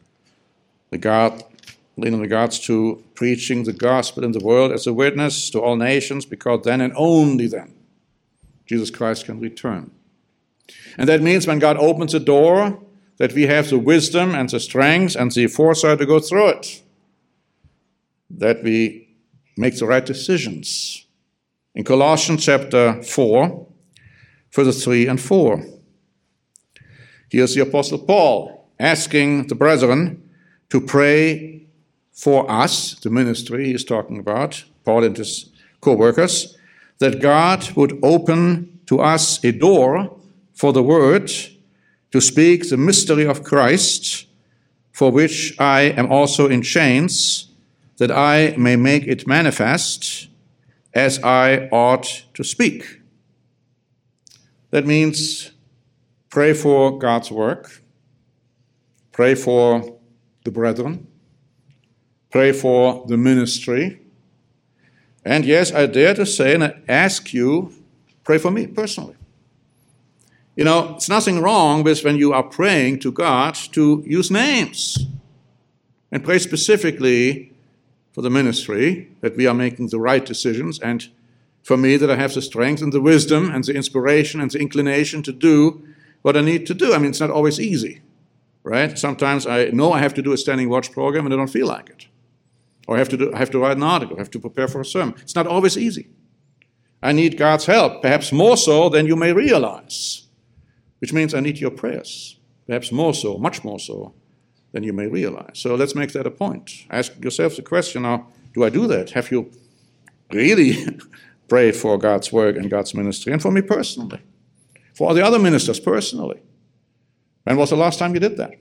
In regards to preaching the gospel in the world as a witness to all nations, because then and only then Jesus Christ can return. And that means when God opens a door, that we have the wisdom and the strength and the foresight to go through it. That we make the right decisions. In Colossians chapter 4, verses 3 and 4. Here's the Apostle Paul asking the brethren, to pray for us, the ministry he is talking about, Paul and his co-workers, that God would open to us a door for the word to speak the mystery of Christ, for which I am also in chains, that I may make it manifest as I ought to speak. That means pray for God's work, pray for the brethren, pray for the ministry, and yes, I dare to say and I ask you, pray for me personally. You know, it's nothing wrong with when you are praying to God to use names and pray specifically for the ministry, that we are making the right decisions, and for me that I have the strength and the wisdom and the inspiration and the inclination to do what I need to do. I mean, it's not always easy, right? Sometimes I know I have to do a standing watch program and I don't feel like it. Or I have to write an article, I have to prepare for a sermon. It's not always easy. I need God's help, perhaps more so than you may realize, which means I need your prayers, perhaps more so, much more so than you may realize. So let's make that a point. Ask yourself the question now, do I do that? Have you really prayed for God's work and God's ministry? And for me personally, for all the other ministers personally. When was the last time you did that?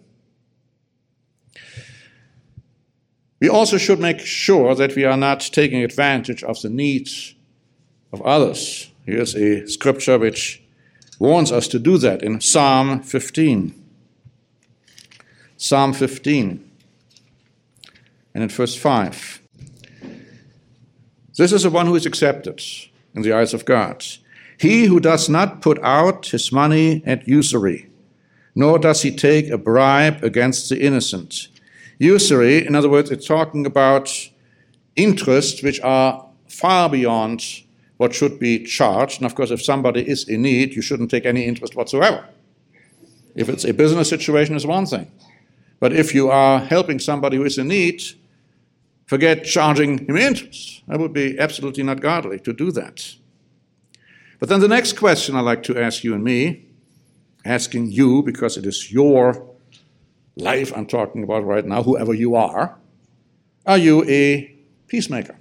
We also should make sure that we are not taking advantage of the needs of others. Here's a scripture which warns us to do that in Psalm 15. Psalm 15, and in verse 5. This is the one who is accepted in the eyes of God. He who does not put out his money at usury, nor does he take a bribe against the innocent. Usury, in other words, it's talking about interests which are far beyond what should be charged. And of course, if somebody is in need, you shouldn't take any interest whatsoever. If it's a business situation, it's one thing. But if you are helping somebody who is in need, forget charging him interest. That would be absolutely not godly to do that. But then the next question I'd like to ask you and me, asking you because it is your life I'm talking about right now, whoever you are you a peacemaker?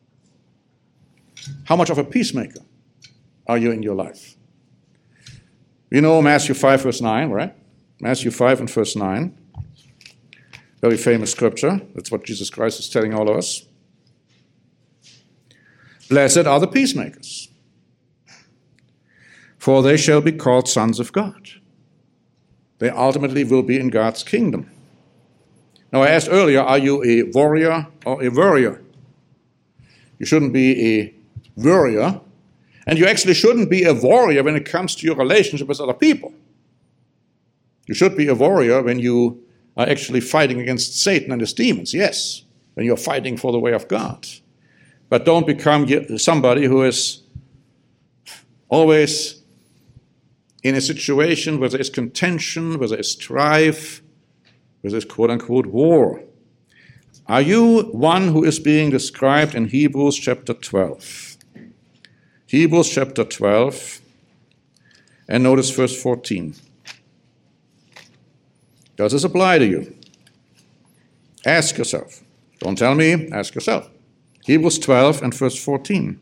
How much of a peacemaker are you in your life? You know Matthew 5, verse 9, right? Matthew 5 and verse 9. Very famous scripture. That's what Jesus Christ is telling all of us. Blessed are the peacemakers, for they shall be called sons of God. They ultimately will be in God's kingdom. Now, I asked earlier, are you a warrior or a worrier? You shouldn't be a worrier, and you actually shouldn't be a warrior when it comes to your relationship with other people. You should be a warrior when you are actually fighting against Satan and his demons, yes, when you're fighting for the way of God. But don't become somebody who is always in a situation where there is contention, where there is strife, where there is quote-unquote war. Are you one who is being described in Hebrews chapter 12? Hebrews chapter 12, and notice verse 14. Does this apply to you? Ask yourself. Don't tell me, ask yourself. Hebrews 12 and verse 14.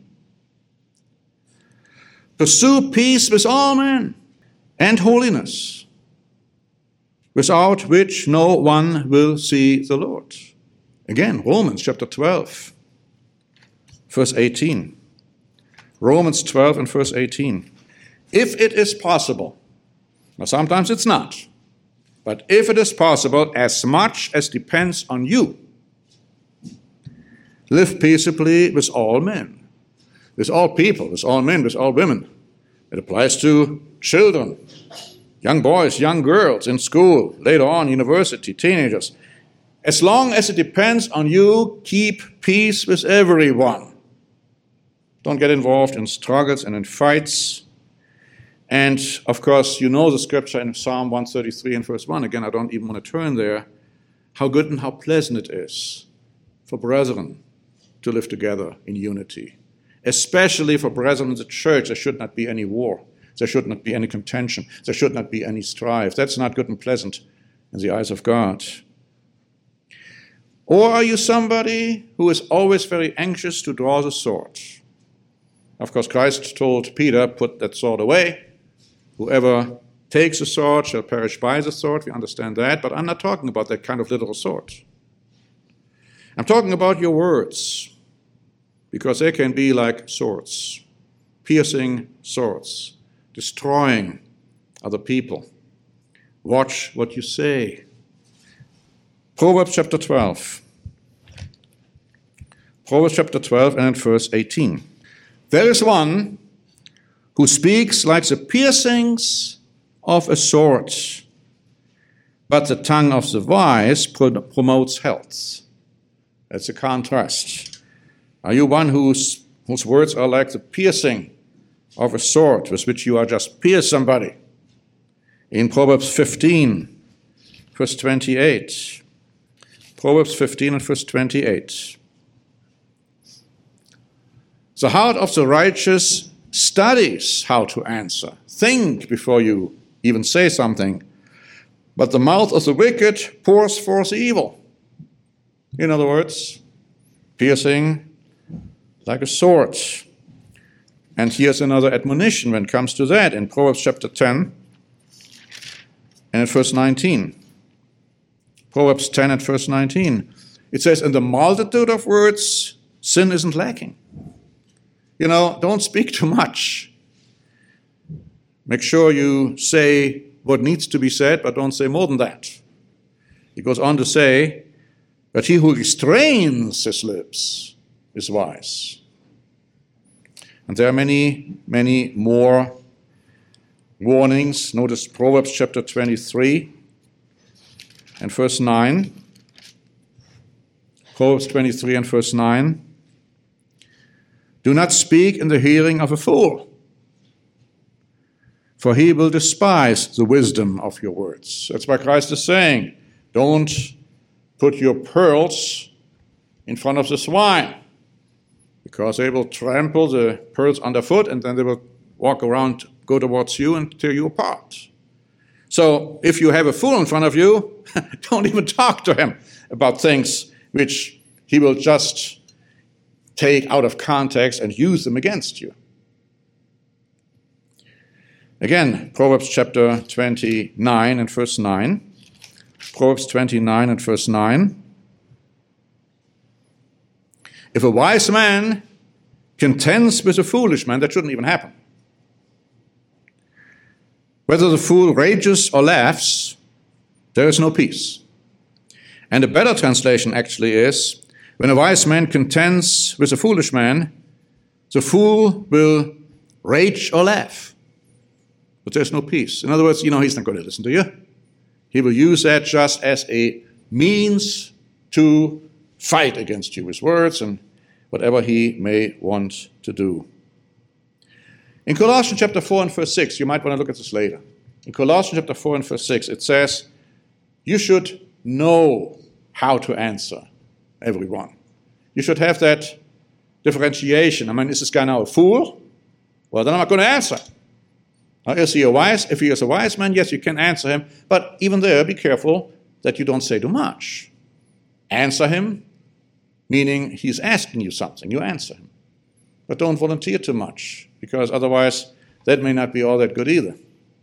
Pursue peace with all men and holiness, without which no one will see the Lord. Again, Romans chapter 12, verse 18. Romans 12 and verse 18. If it is possible, now sometimes it's not, but if it is possible, as much as depends on you, live peaceably with all men, with all people, with all men, with all women. It applies to children, young boys, young girls in school, later on university, teenagers. As long as it depends on you, keep peace with everyone. Don't get involved in struggles and in fights. And, of course, you know the scripture in Psalm 133 and verse 1. Again, I don't even want to turn there. How good and how pleasant it is for brethren to live together in unity. Especially for brethren in the church, there should not be any war. There should not be any contention. There should not be any strife. That's not good and pleasant in the eyes of God. Or are you somebody who is always very anxious to draw the sword? Of course, Christ told Peter, put that sword away. Whoever takes the sword shall perish by the sword. We understand that, but I'm not talking about that kind of literal sword. I'm talking about your words, because they can be like swords, piercing swords, destroying other people. Watch what you say. Proverbs chapter 12. Proverbs chapter 12 and verse 18. There is one who speaks like the piercings of a sword, but the tongue of the wise promotes health. That's a contrast. Are you one whose words are like the piercing of a sword with which you are just pierce somebody? In Proverbs 15, verse 28. Proverbs 15 and verse 28. The heart of the righteous studies how to answer. Think before you even say something. But the mouth of the wicked pours forth evil. In other words, piercing like a sword. And here's another admonition when it comes to that in Proverbs chapter 10 and in verse 19. Proverbs 10 and verse 19. It says, in the multitude of words, sin isn't lacking. Don't speak too much. Make sure you say what needs to be said, but don't say more than that. He goes on to say, but he who restrains his lips is wise. And there are many, many more warnings. Notice Proverbs chapter 23 and verse 9. Proverbs 23 and verse 9. Do not speak in the hearing of a fool, for he will despise the wisdom of your words. That's why Christ is saying, don't put your pearls in front of the swine, because they will trample the pearls underfoot, and then they will walk around, go towards you, and tear you apart. So if you have a fool in front of you, don't even talk to him about things which he will just take out of context and use them against you. Again, Proverbs chapter 29 and verse 9. Proverbs 29 and verse 9. If a wise man contends with a foolish man, that shouldn't even happen. Whether the fool rages or laughs, there is no peace. And a better translation actually is, when a wise man contends with a foolish man, the fool will rage or laugh. But there's no peace. In other words, he's not going to listen to you. He will use that just as a means to fight against you with words and whatever he may want to do. In Colossians chapter 4 and verse 6, you might want to look at this later. In Colossians chapter 4 and verse 6, it says, you should know how to answer everyone. You should have that differentiation. Is this guy now a fool? Well, then I'm not going to answer. Is he a wise? If he is a wise man, yes, you can answer him. But even there, be careful that you don't say too much. Answer him, meaning he's asking you something. You answer him. But don't volunteer too much, because otherwise that may not be all that good either.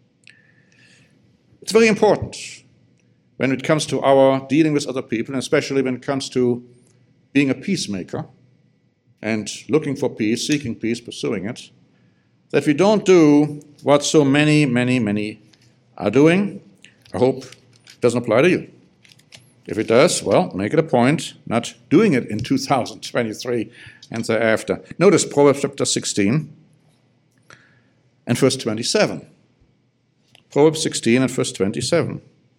It's very important when it comes to our dealing with other people, and especially when it comes to being a peacemaker and looking for peace, seeking peace, pursuing it, that we don't do what so many, many, many are doing. I hope it doesn't apply to you. If it does, well, make it a point not doing it in 2023 and thereafter. Notice Proverbs chapter 16 and verse 27. Proverbs 16 and verse 27.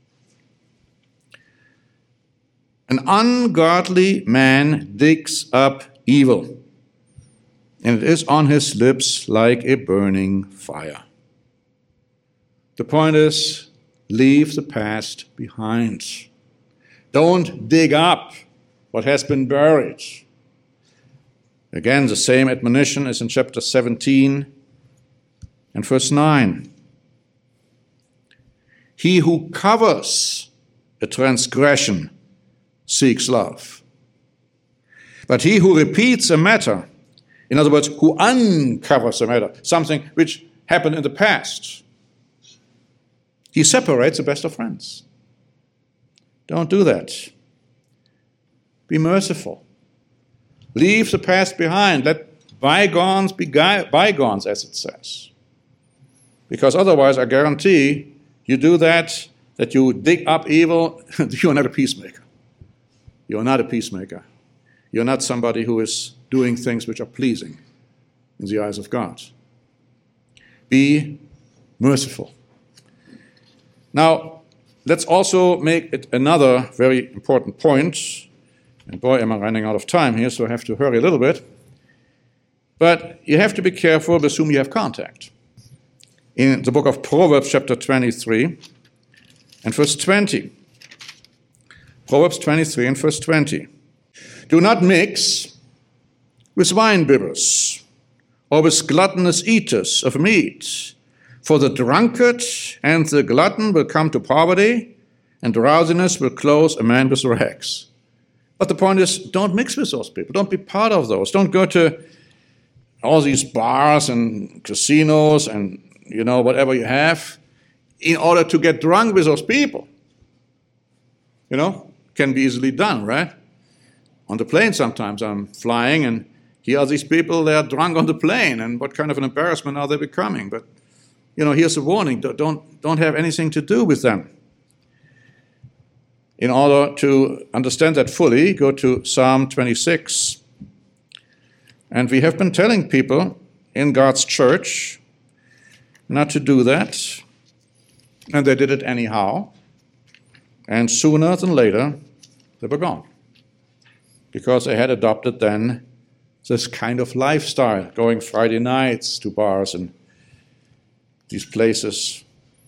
An ungodly man digs up evil, and it is on his lips like a burning fire. The point is, leave the past behind. Don't dig up what has been buried. Again, the same admonition is in chapter 17 and verse 9. He who covers a transgression seeks love. But he who repeats a matter, in other words, who uncovers a matter, something which happened in the past, he separates the best of friends. Don't do that. Be merciful. Leave the past behind. Let bygones be bygones, as it says. Because otherwise, I guarantee, you do that you dig up evil, you are not a peacemaker. You are not a peacemaker. You're not somebody who is doing things which are pleasing in the eyes of God. Be merciful. Now, let's also make it another very important point. And boy, am I running out of time here, so I have to hurry a little bit. But you have to be careful with whom you have contact. In the book of Proverbs, chapter 23, and verse 20. Proverbs 23 and verse 20. Do not mix with wine-bibbers, or with gluttonous eaters of meat, for the drunkard and the glutton will come to poverty, and drowsiness will clothe a man with rags. But the point is, don't mix with those people. Don't be part of those. Don't go to all these bars and casinos and, whatever you have in order to get drunk with those people. Can be easily done, right? On the plane sometimes I'm flying and here are these people, they are drunk on the plane, and what kind of an embarrassment are they becoming? But, here's a warning, don't have anything to do with them. In order to understand that fully, go to Psalm 26. And we have been telling people in God's church not to do that, and they did it anyhow. And sooner than later, they were gone. Because they had adopted then this kind of lifestyle, going Friday nights to bars and these places.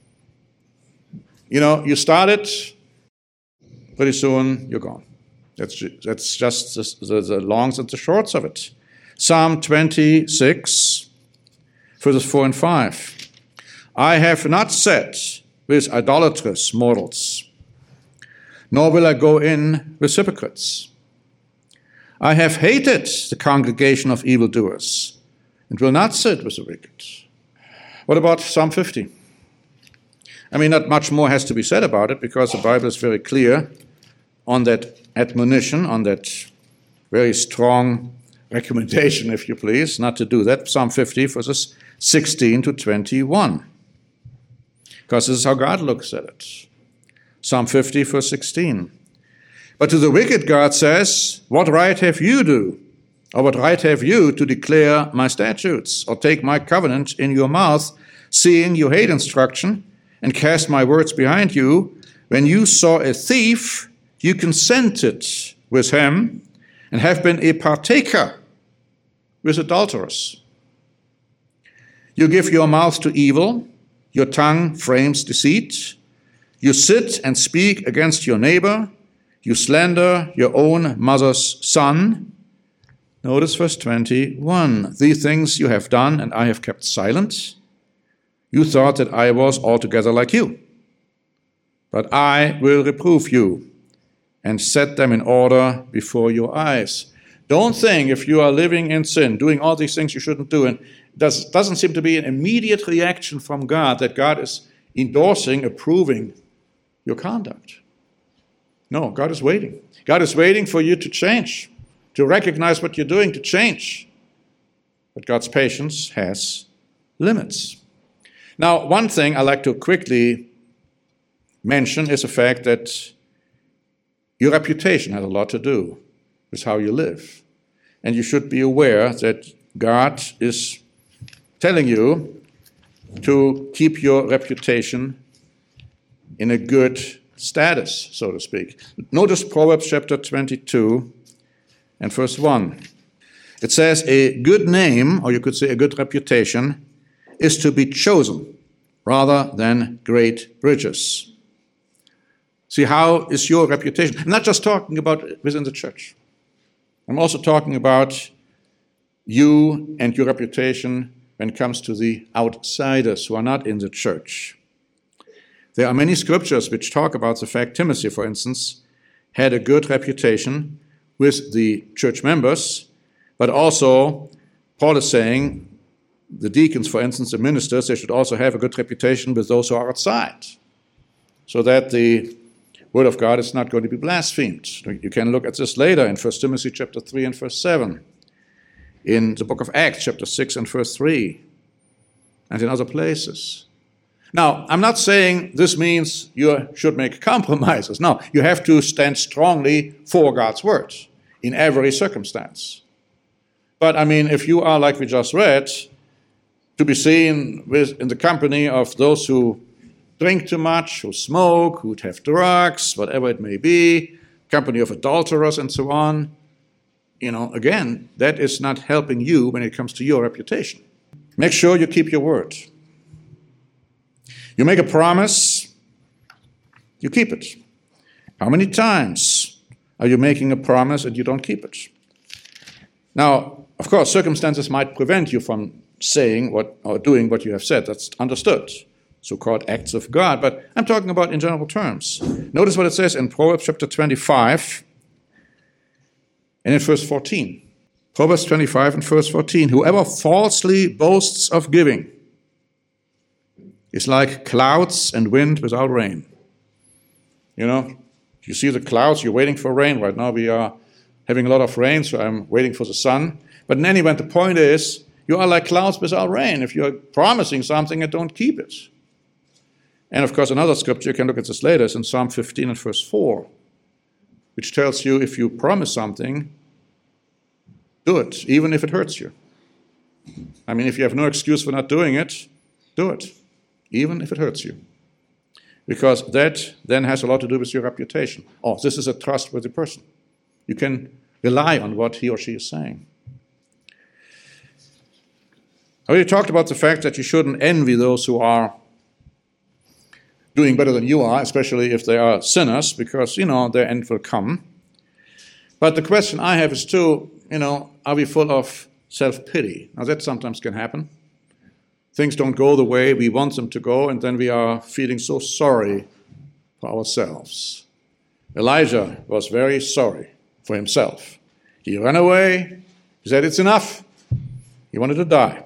You started, pretty soon you're gone. That's just the longs and the shorts of it. Psalm 26, verses 4 and 5. I have not sat with idolatrous mortals, nor will I go in with hypocrites. I have hated the congregation of evildoers, and will not sit with the wicked. What about Psalm 50? Not much more has to be said about it, because the Bible is very clear on that admonition, on that very strong recommendation, if you please, not to do that. Psalm 50, verses 16 to 21. Because this is how God looks at it. Psalm 50, verse 16. But to the wicked God says, what right have you to declare my statutes, or take my covenant in your mouth, seeing you hate instruction, and cast my words behind you? When you saw a thief, you consented with him, and have been a partaker with adulterers. You give your mouth to evil, your tongue frames deceit. You sit and speak against your neighbor. You slander your own mother's son. Notice verse 21. These things you have done, and I have kept silent. You thought that I was altogether like you. But I will reprove you and set them in order before your eyes. Don't think if you are living in sin, doing all these things you shouldn't do, and doesn't seem to be an immediate reaction from God that God is endorsing, approving your conduct. No, God is waiting. God is waiting for you to change, to recognize what you're doing, to change. But God's patience has limits. Now, one thing I like to quickly mention is the fact that your reputation has a lot to do with how you live. And you should be aware that God is telling you to keep your reputation in a good status, so to speak. Notice Proverbs chapter 22 and verse 1. It says, a good name, or you could say a good reputation, is to be chosen rather than great bridges. See, how is your reputation? I'm not just talking about within the church. I'm also talking about you and your reputation when it comes to the outsiders who are not in the church. There are many scriptures which talk about the fact, Timothy, for instance, had a good reputation with the church members, but also Paul is saying the deacons, for instance, the ministers, they should also have a good reputation with those who are outside, so that the word of God is not going to be blasphemed. You can look at this later in 1 Timothy chapter 3 and verse 7, in the book of Acts chapter 6 and verse 3, and in other places. Now, I'm not saying this means you should make compromises. No, you have to stand strongly for God's word in every circumstance. But I mean, if you are, like we just read, to be seen in the company of those who drink too much, who smoke, who have drugs, whatever it may be, company of adulterers and so on, again, that is not helping you when it comes to your reputation. Make sure you keep your word. You make a promise, you keep it. How many times are you making a promise and you don't keep it? Now, of course, circumstances might prevent you from saying or doing what you have said. That's understood. So-called acts of God. But I'm talking about in general terms. Notice what it says in Proverbs chapter 25 and in verse 14. Proverbs 25 and verse 14. Whoever falsely boasts of giving is like clouds and wind without rain. You see the clouds, you're waiting for rain. Right now we are having a lot of rain, so I'm waiting for the sun. But in any event, the point is, you are like clouds without rain. If you're promising something and don't keep it. And of course, another scripture, you can look at this later, is in Psalm 15 and verse 4, which tells you if you promise something, do it, even if it hurts you. I mean, if you have no excuse for not doing it, do it, even if it hurts you. Because that then has a lot to do with your reputation. Oh, this is a trustworthy person. You can rely on what he or she is saying. I already talked about the fact that you shouldn't envy those who are doing better than you are, especially if they are sinners, because, their end will come. But the question I have is too, are we full of self-pity? Now that sometimes can happen. Things don't go the way we want them to go, and then we are feeling so sorry for ourselves. Elijah was very sorry for himself. He ran away. He said, it's enough. He wanted to die.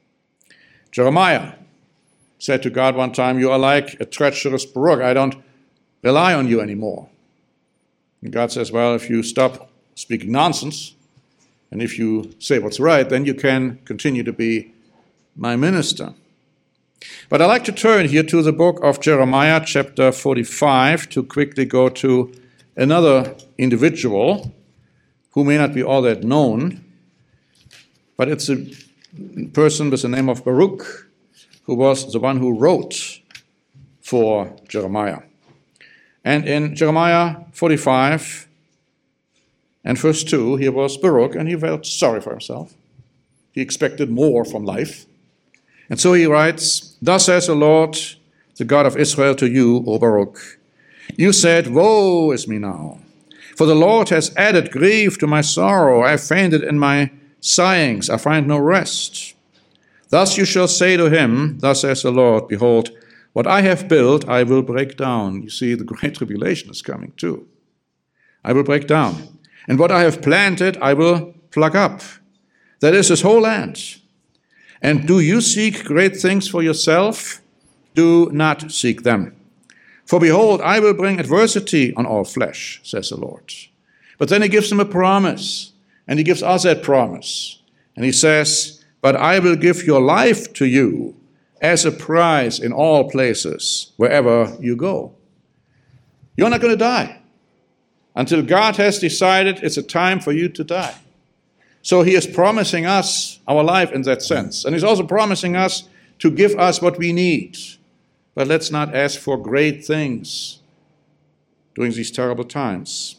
Jeremiah said to God one time, you are like a treacherous Baruch. I don't rely on you anymore. And God says, well, if you stop speaking nonsense, and if you say what's right, then you can continue to be my minister. But I'd like to turn here to the book of Jeremiah, chapter 45, to quickly go to another individual who may not be all that known, but it's a person with the name of Baruch, who was the one who wrote for Jeremiah. And in Jeremiah 45 and verse 2, here was Baruch, and he felt sorry for himself. He expected more from life. And so he writes, thus says the Lord, the God of Israel, to you, O Baruch. You said, woe is me now, for the Lord has added grief to my sorrow. I fainted in my sighings, I find no rest. Thus you shall say to him, thus says the Lord, behold, what I have built I will break down. You see, the great tribulation is coming too. I will break down. And what I have planted I will pluck up. That is this whole land. And do you seek great things for yourself? Do not seek them. For behold, I will bring adversity on all flesh, says the Lord. But then he gives them a promise, and he gives us that promise. And he says, but I will give your life to you as a prize in all places, wherever you go. You're not going to die until God has decided it's a time for you to die. So he is promising us our life in that sense. And he's also promising us to give us what we need. But let's not ask for great things during these terrible times.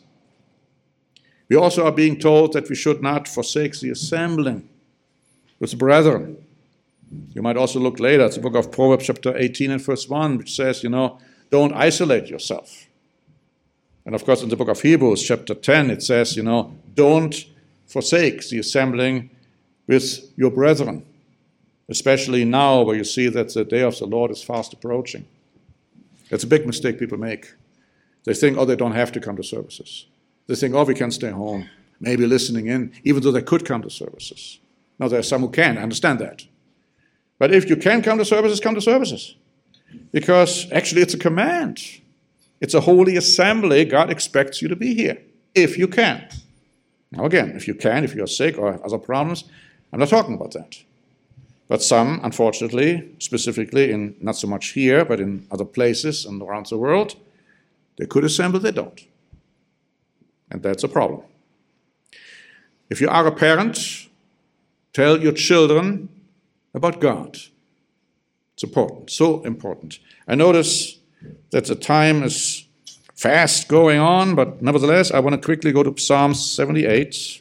We also are being told that we should not forsake the assembling with the brethren. You might also look later at the book of Proverbs chapter 18 and verse 1, which says, don't isolate yourself. And of course in the book of Hebrews chapter 10, it says, don't forsake the assembling with your brethren, especially now where you see that the day of the Lord is fast approaching. That's a big mistake people make. They think, oh, they don't have to come to services. They think, oh, we can stay home, maybe listening in, even though they could come to services. Now, there are some who can, I understand that. But if you can come to services, come to services. Because actually it's a command. It's a holy assembly. God expects you to be here, if you can. Now again, if you can, if you're sick or have other problems, I'm not talking about that. But some, unfortunately, specifically in not so much here, but in other places and around the world, they could assemble, they don't. And that's a problem. If you are a parent, tell your children about God. It's important, so important. I notice that the time is fast going on, but nevertheless, I want to quickly go to Psalm 78.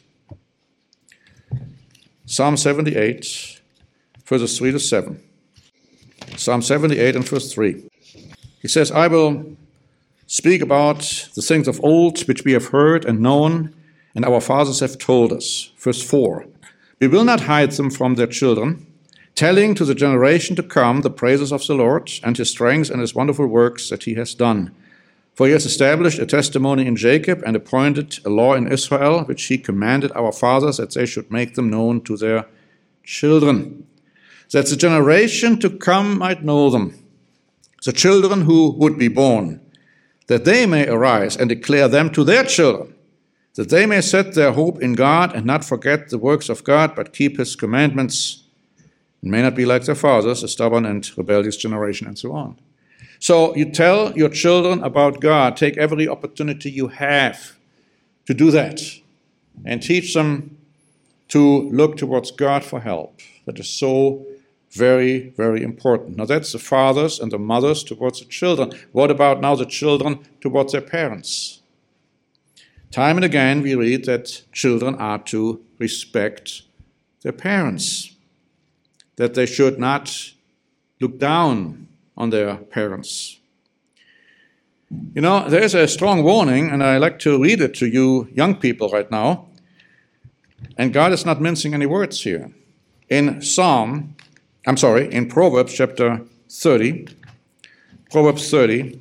Psalm 78, verses 3 to 7. Psalm 78 and verse 3. He says, I will speak about the things of old which we have heard and known, and our fathers have told us. Verse 4. We will not hide them from their children, telling to the generation to come the praises of the Lord and his strength and his wonderful works that he has done. For he has established a testimony in Jacob and appointed a law in Israel, which he commanded our fathers that they should make them known to their children, that the generation to come might know them, the children who would be born, that they may arise and declare them to their children, that they may set their hope in God and not forget the works of God, but keep his commandments, and may not be like their fathers, a stubborn and rebellious generation, and so on. So you tell your children about God. Take every opportunity you have to do that, and teach them to look towards God for help. That is so very, very important. Now that's the fathers and the mothers towards the children. What about now the children towards their parents? Time and again we read that children are to respect their parents, that they should not look down on their parents. You know, there is a strong warning, and I like to read it to you young people right now. And God is not mincing any words here. In Proverbs chapter 30, Proverbs 30,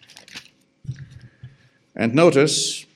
and notice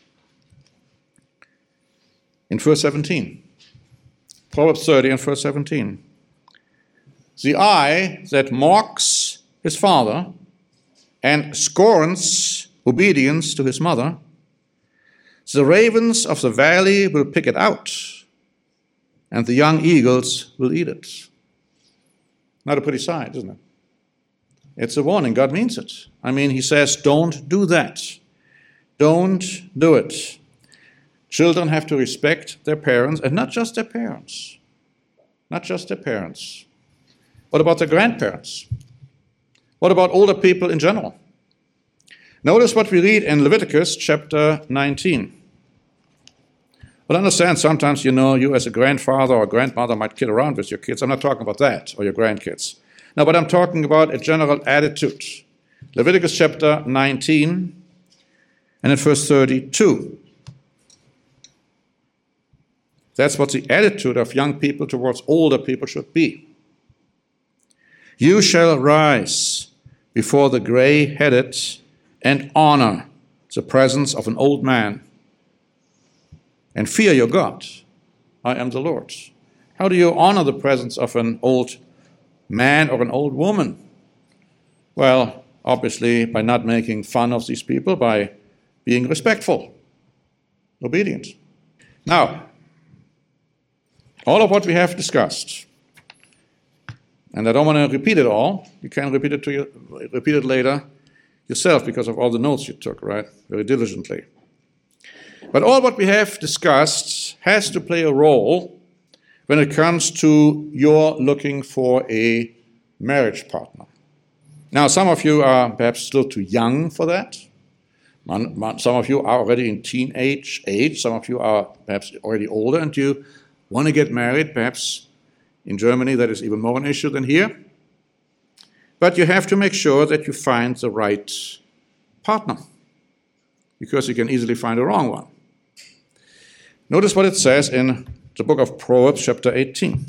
in verse 17, Proverbs 30 and verse 17, the eye that mocks his father and scorns obedience to his mother, the ravens of the valley will pick it out, and the young eagles will eat it. Not a pretty sight, isn't it? It's a warning. God means it. I mean, he says, don't do that. Don't do it. Children have to respect their parents, and not just their parents. Not just their parents. What about their grandparents? What about older people in general? Notice what we read in Leviticus chapter 19. Well, understand, sometimes, you as a grandfather or grandmother might kid around with your kids. I'm not talking about that, or your grandkids. No, but I'm talking about a general attitude. Leviticus chapter 19, and in verse 32. That's what the attitude of young people towards older people should be. You shall rise before the gray-headed and honor the presence of an old man, and fear your God. I am the Lord. How do you honor the presence of an old man or an old woman? Well, obviously by not making fun of these people, by being respectful, obedient. Now, all of what we have discussed, and I don't want to repeat it all. You can repeat it later yourself because of all the notes you took, right? Very diligently. But all what we have discussed has to play a role when it comes to your looking for a marriage partner. Now, some of you are perhaps still too young for that. Some of you are already in teenage age. Some of you are perhaps already older and you want to get married. Perhaps in Germany that is even more an issue than here. But you have to make sure that you find the right partner, because you can easily find a wrong one. Notice what it says in the book of Proverbs, chapter 18.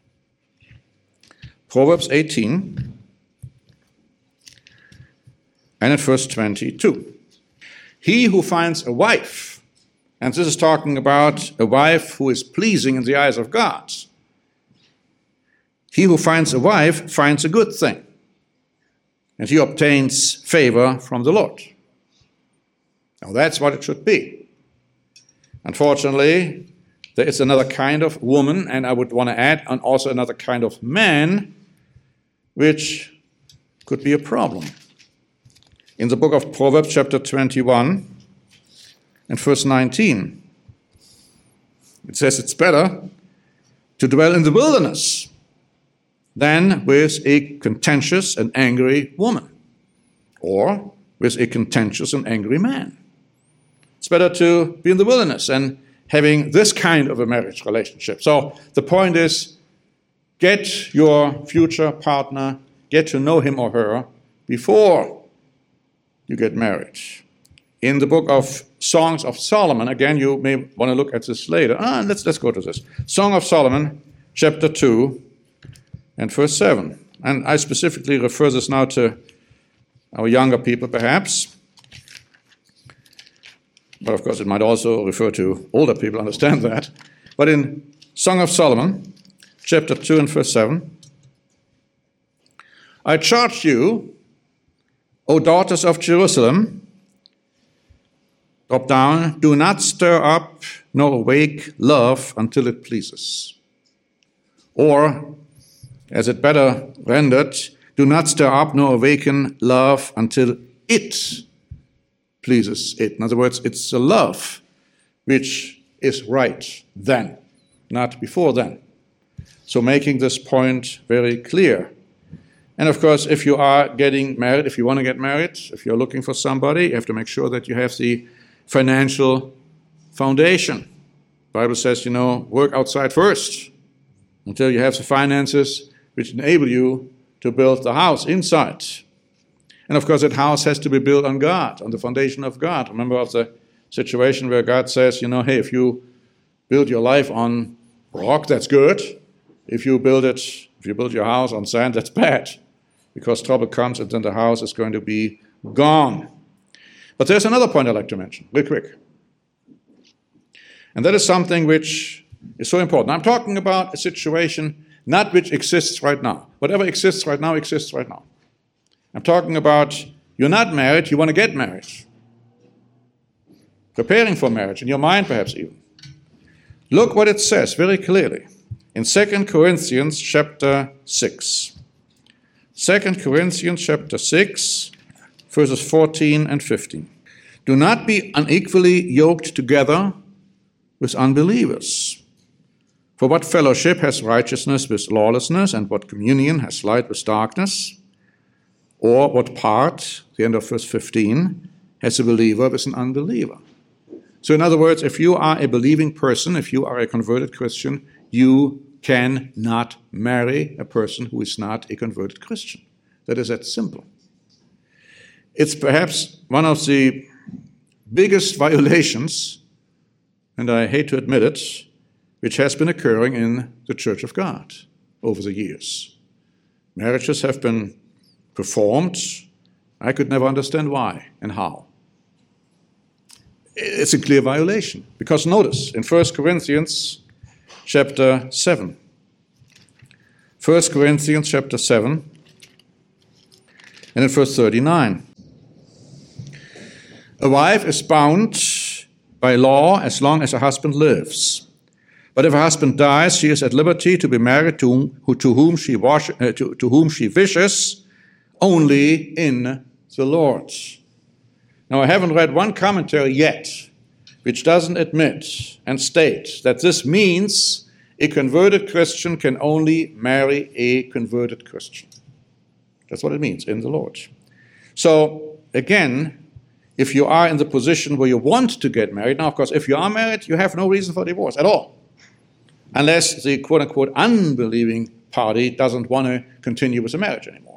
Proverbs 18, and in verse 22. He who finds a wife, and this is talking about a wife who is pleasing in the eyes of God. He who finds a wife finds a good thing, and he obtains favor from the Lord. Now that's what it should be. Unfortunately, there is another kind of woman, and I would want to add, and also another kind of man, which could be a problem. In the book of Proverbs, chapter 21, and verse 19, it says it's better to dwell in the wilderness than with a contentious and angry woman, or with a contentious and angry man. It's better to be in the wilderness and having this kind of a marriage relationship. So the point is, get your future partner, get to know him or her before you get married. In the book of Songs of Solomon, again, you may want to look at this later. Let's go to this. Song of Solomon, chapter 2, and verse 7. And I specifically refer this now to our younger people, perhaps. But of course, it might also refer to older people, understand that. But in Song of Solomon, chapter 2 and verse 7, I charge you, O daughters of Jerusalem, drop down, do not stir up nor awake love until it pleases. Or, as it better rendered, do not stir up nor awaken love until it pleases it. In other words, it's a love which is right then, not before then. So making this point very clear. And of course, if you are getting married, if you want to get married, if you're looking for somebody, you have to make sure that you have the financial foundation. The Bible says, work outside first until you have the finances which enable you to build the house inside. And of course, that house has to be built on God, on the foundation of God. Remember of the situation where God says, hey, if you build your life on rock, that's good. If you build your house on sand, that's bad, because trouble comes and then the house is going to be gone. But there's another point I'd like to mention, real quick. And that is something which is so important. I'm talking about a situation not which exists right now. Whatever exists right now, exists right now. I'm talking about you're not married, you want to get married. Preparing for marriage, in your mind perhaps even. Look what it says very clearly in 2 Corinthians chapter 6. 2 Corinthians chapter 6, verses 14 and 15. Do not be unequally yoked together with unbelievers. For what fellowship has righteousness with lawlessness, and what communion has light with darkness? Or what part, the end of verse 15, has a believer with an unbeliever? So in other words, if you are a believing person, if you are a converted Christian, you cannot marry a person who is not a converted Christian. That is that simple. It's perhaps one of the biggest violations, and I hate to admit it, which has been occurring in the Church of God over the years. Marriages have been performed. I could never understand why and how. It's a clear violation. Because notice, in 1 Corinthians chapter 7, 1 Corinthians chapter 7, and in verse 39, a wife is bound by law as long as her husband lives. But if her husband dies, she is at liberty to be married to whom she wishes, only in the Lord. Now, I haven't read one commentary yet which doesn't admit and state that this means a converted Christian can only marry a converted Christian. That's what it means, in the Lord. So, again, if you are in the position where you want to get married, now, of course, if you are married, you have no reason for divorce at all, unless the quote-unquote unbelieving party doesn't want to continue with the marriage anymore.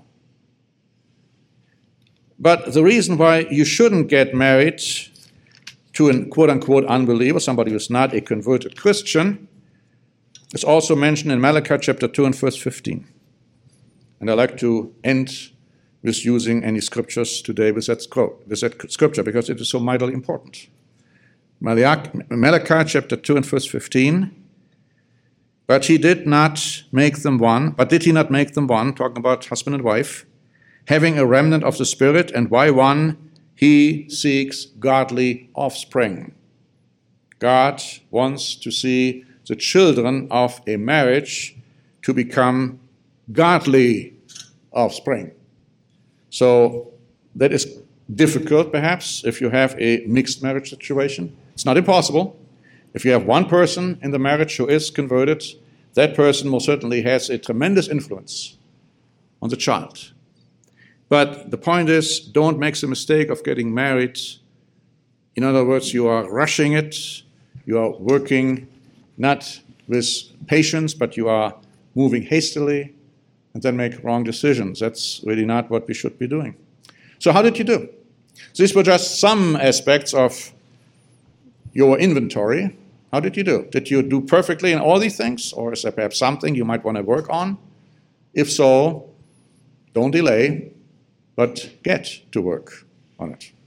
But the reason why you shouldn't get married to a quote-unquote unbeliever, somebody who's not a converted Christian, is also mentioned in Malachi chapter 2 and verse 15. And I'd like to end with using any scriptures today with that scripture, because it is so mightily important. Malachi chapter 2 and verse 15. But he did not make them one, talking about husband and wife, having a remnant of the Spirit, and why one? He seeks godly offspring. God wants to see the children of a marriage to become godly offspring. So that is difficult, perhaps, if you have a mixed marriage situation. It's not impossible. If you have one person in the marriage who is converted, that person most certainly has a tremendous influence on the child. But the point is, don't make the mistake of getting married. In other words, you are rushing it. You are working not with patience, but you are moving hastily and then make wrong decisions. That's really not what we should be doing. So how did you do? These were just some aspects of your inventory. How did you do? Did you do perfectly in all these things? Or is there perhaps something you might want to work on? If so, don't delay, but get to work on it.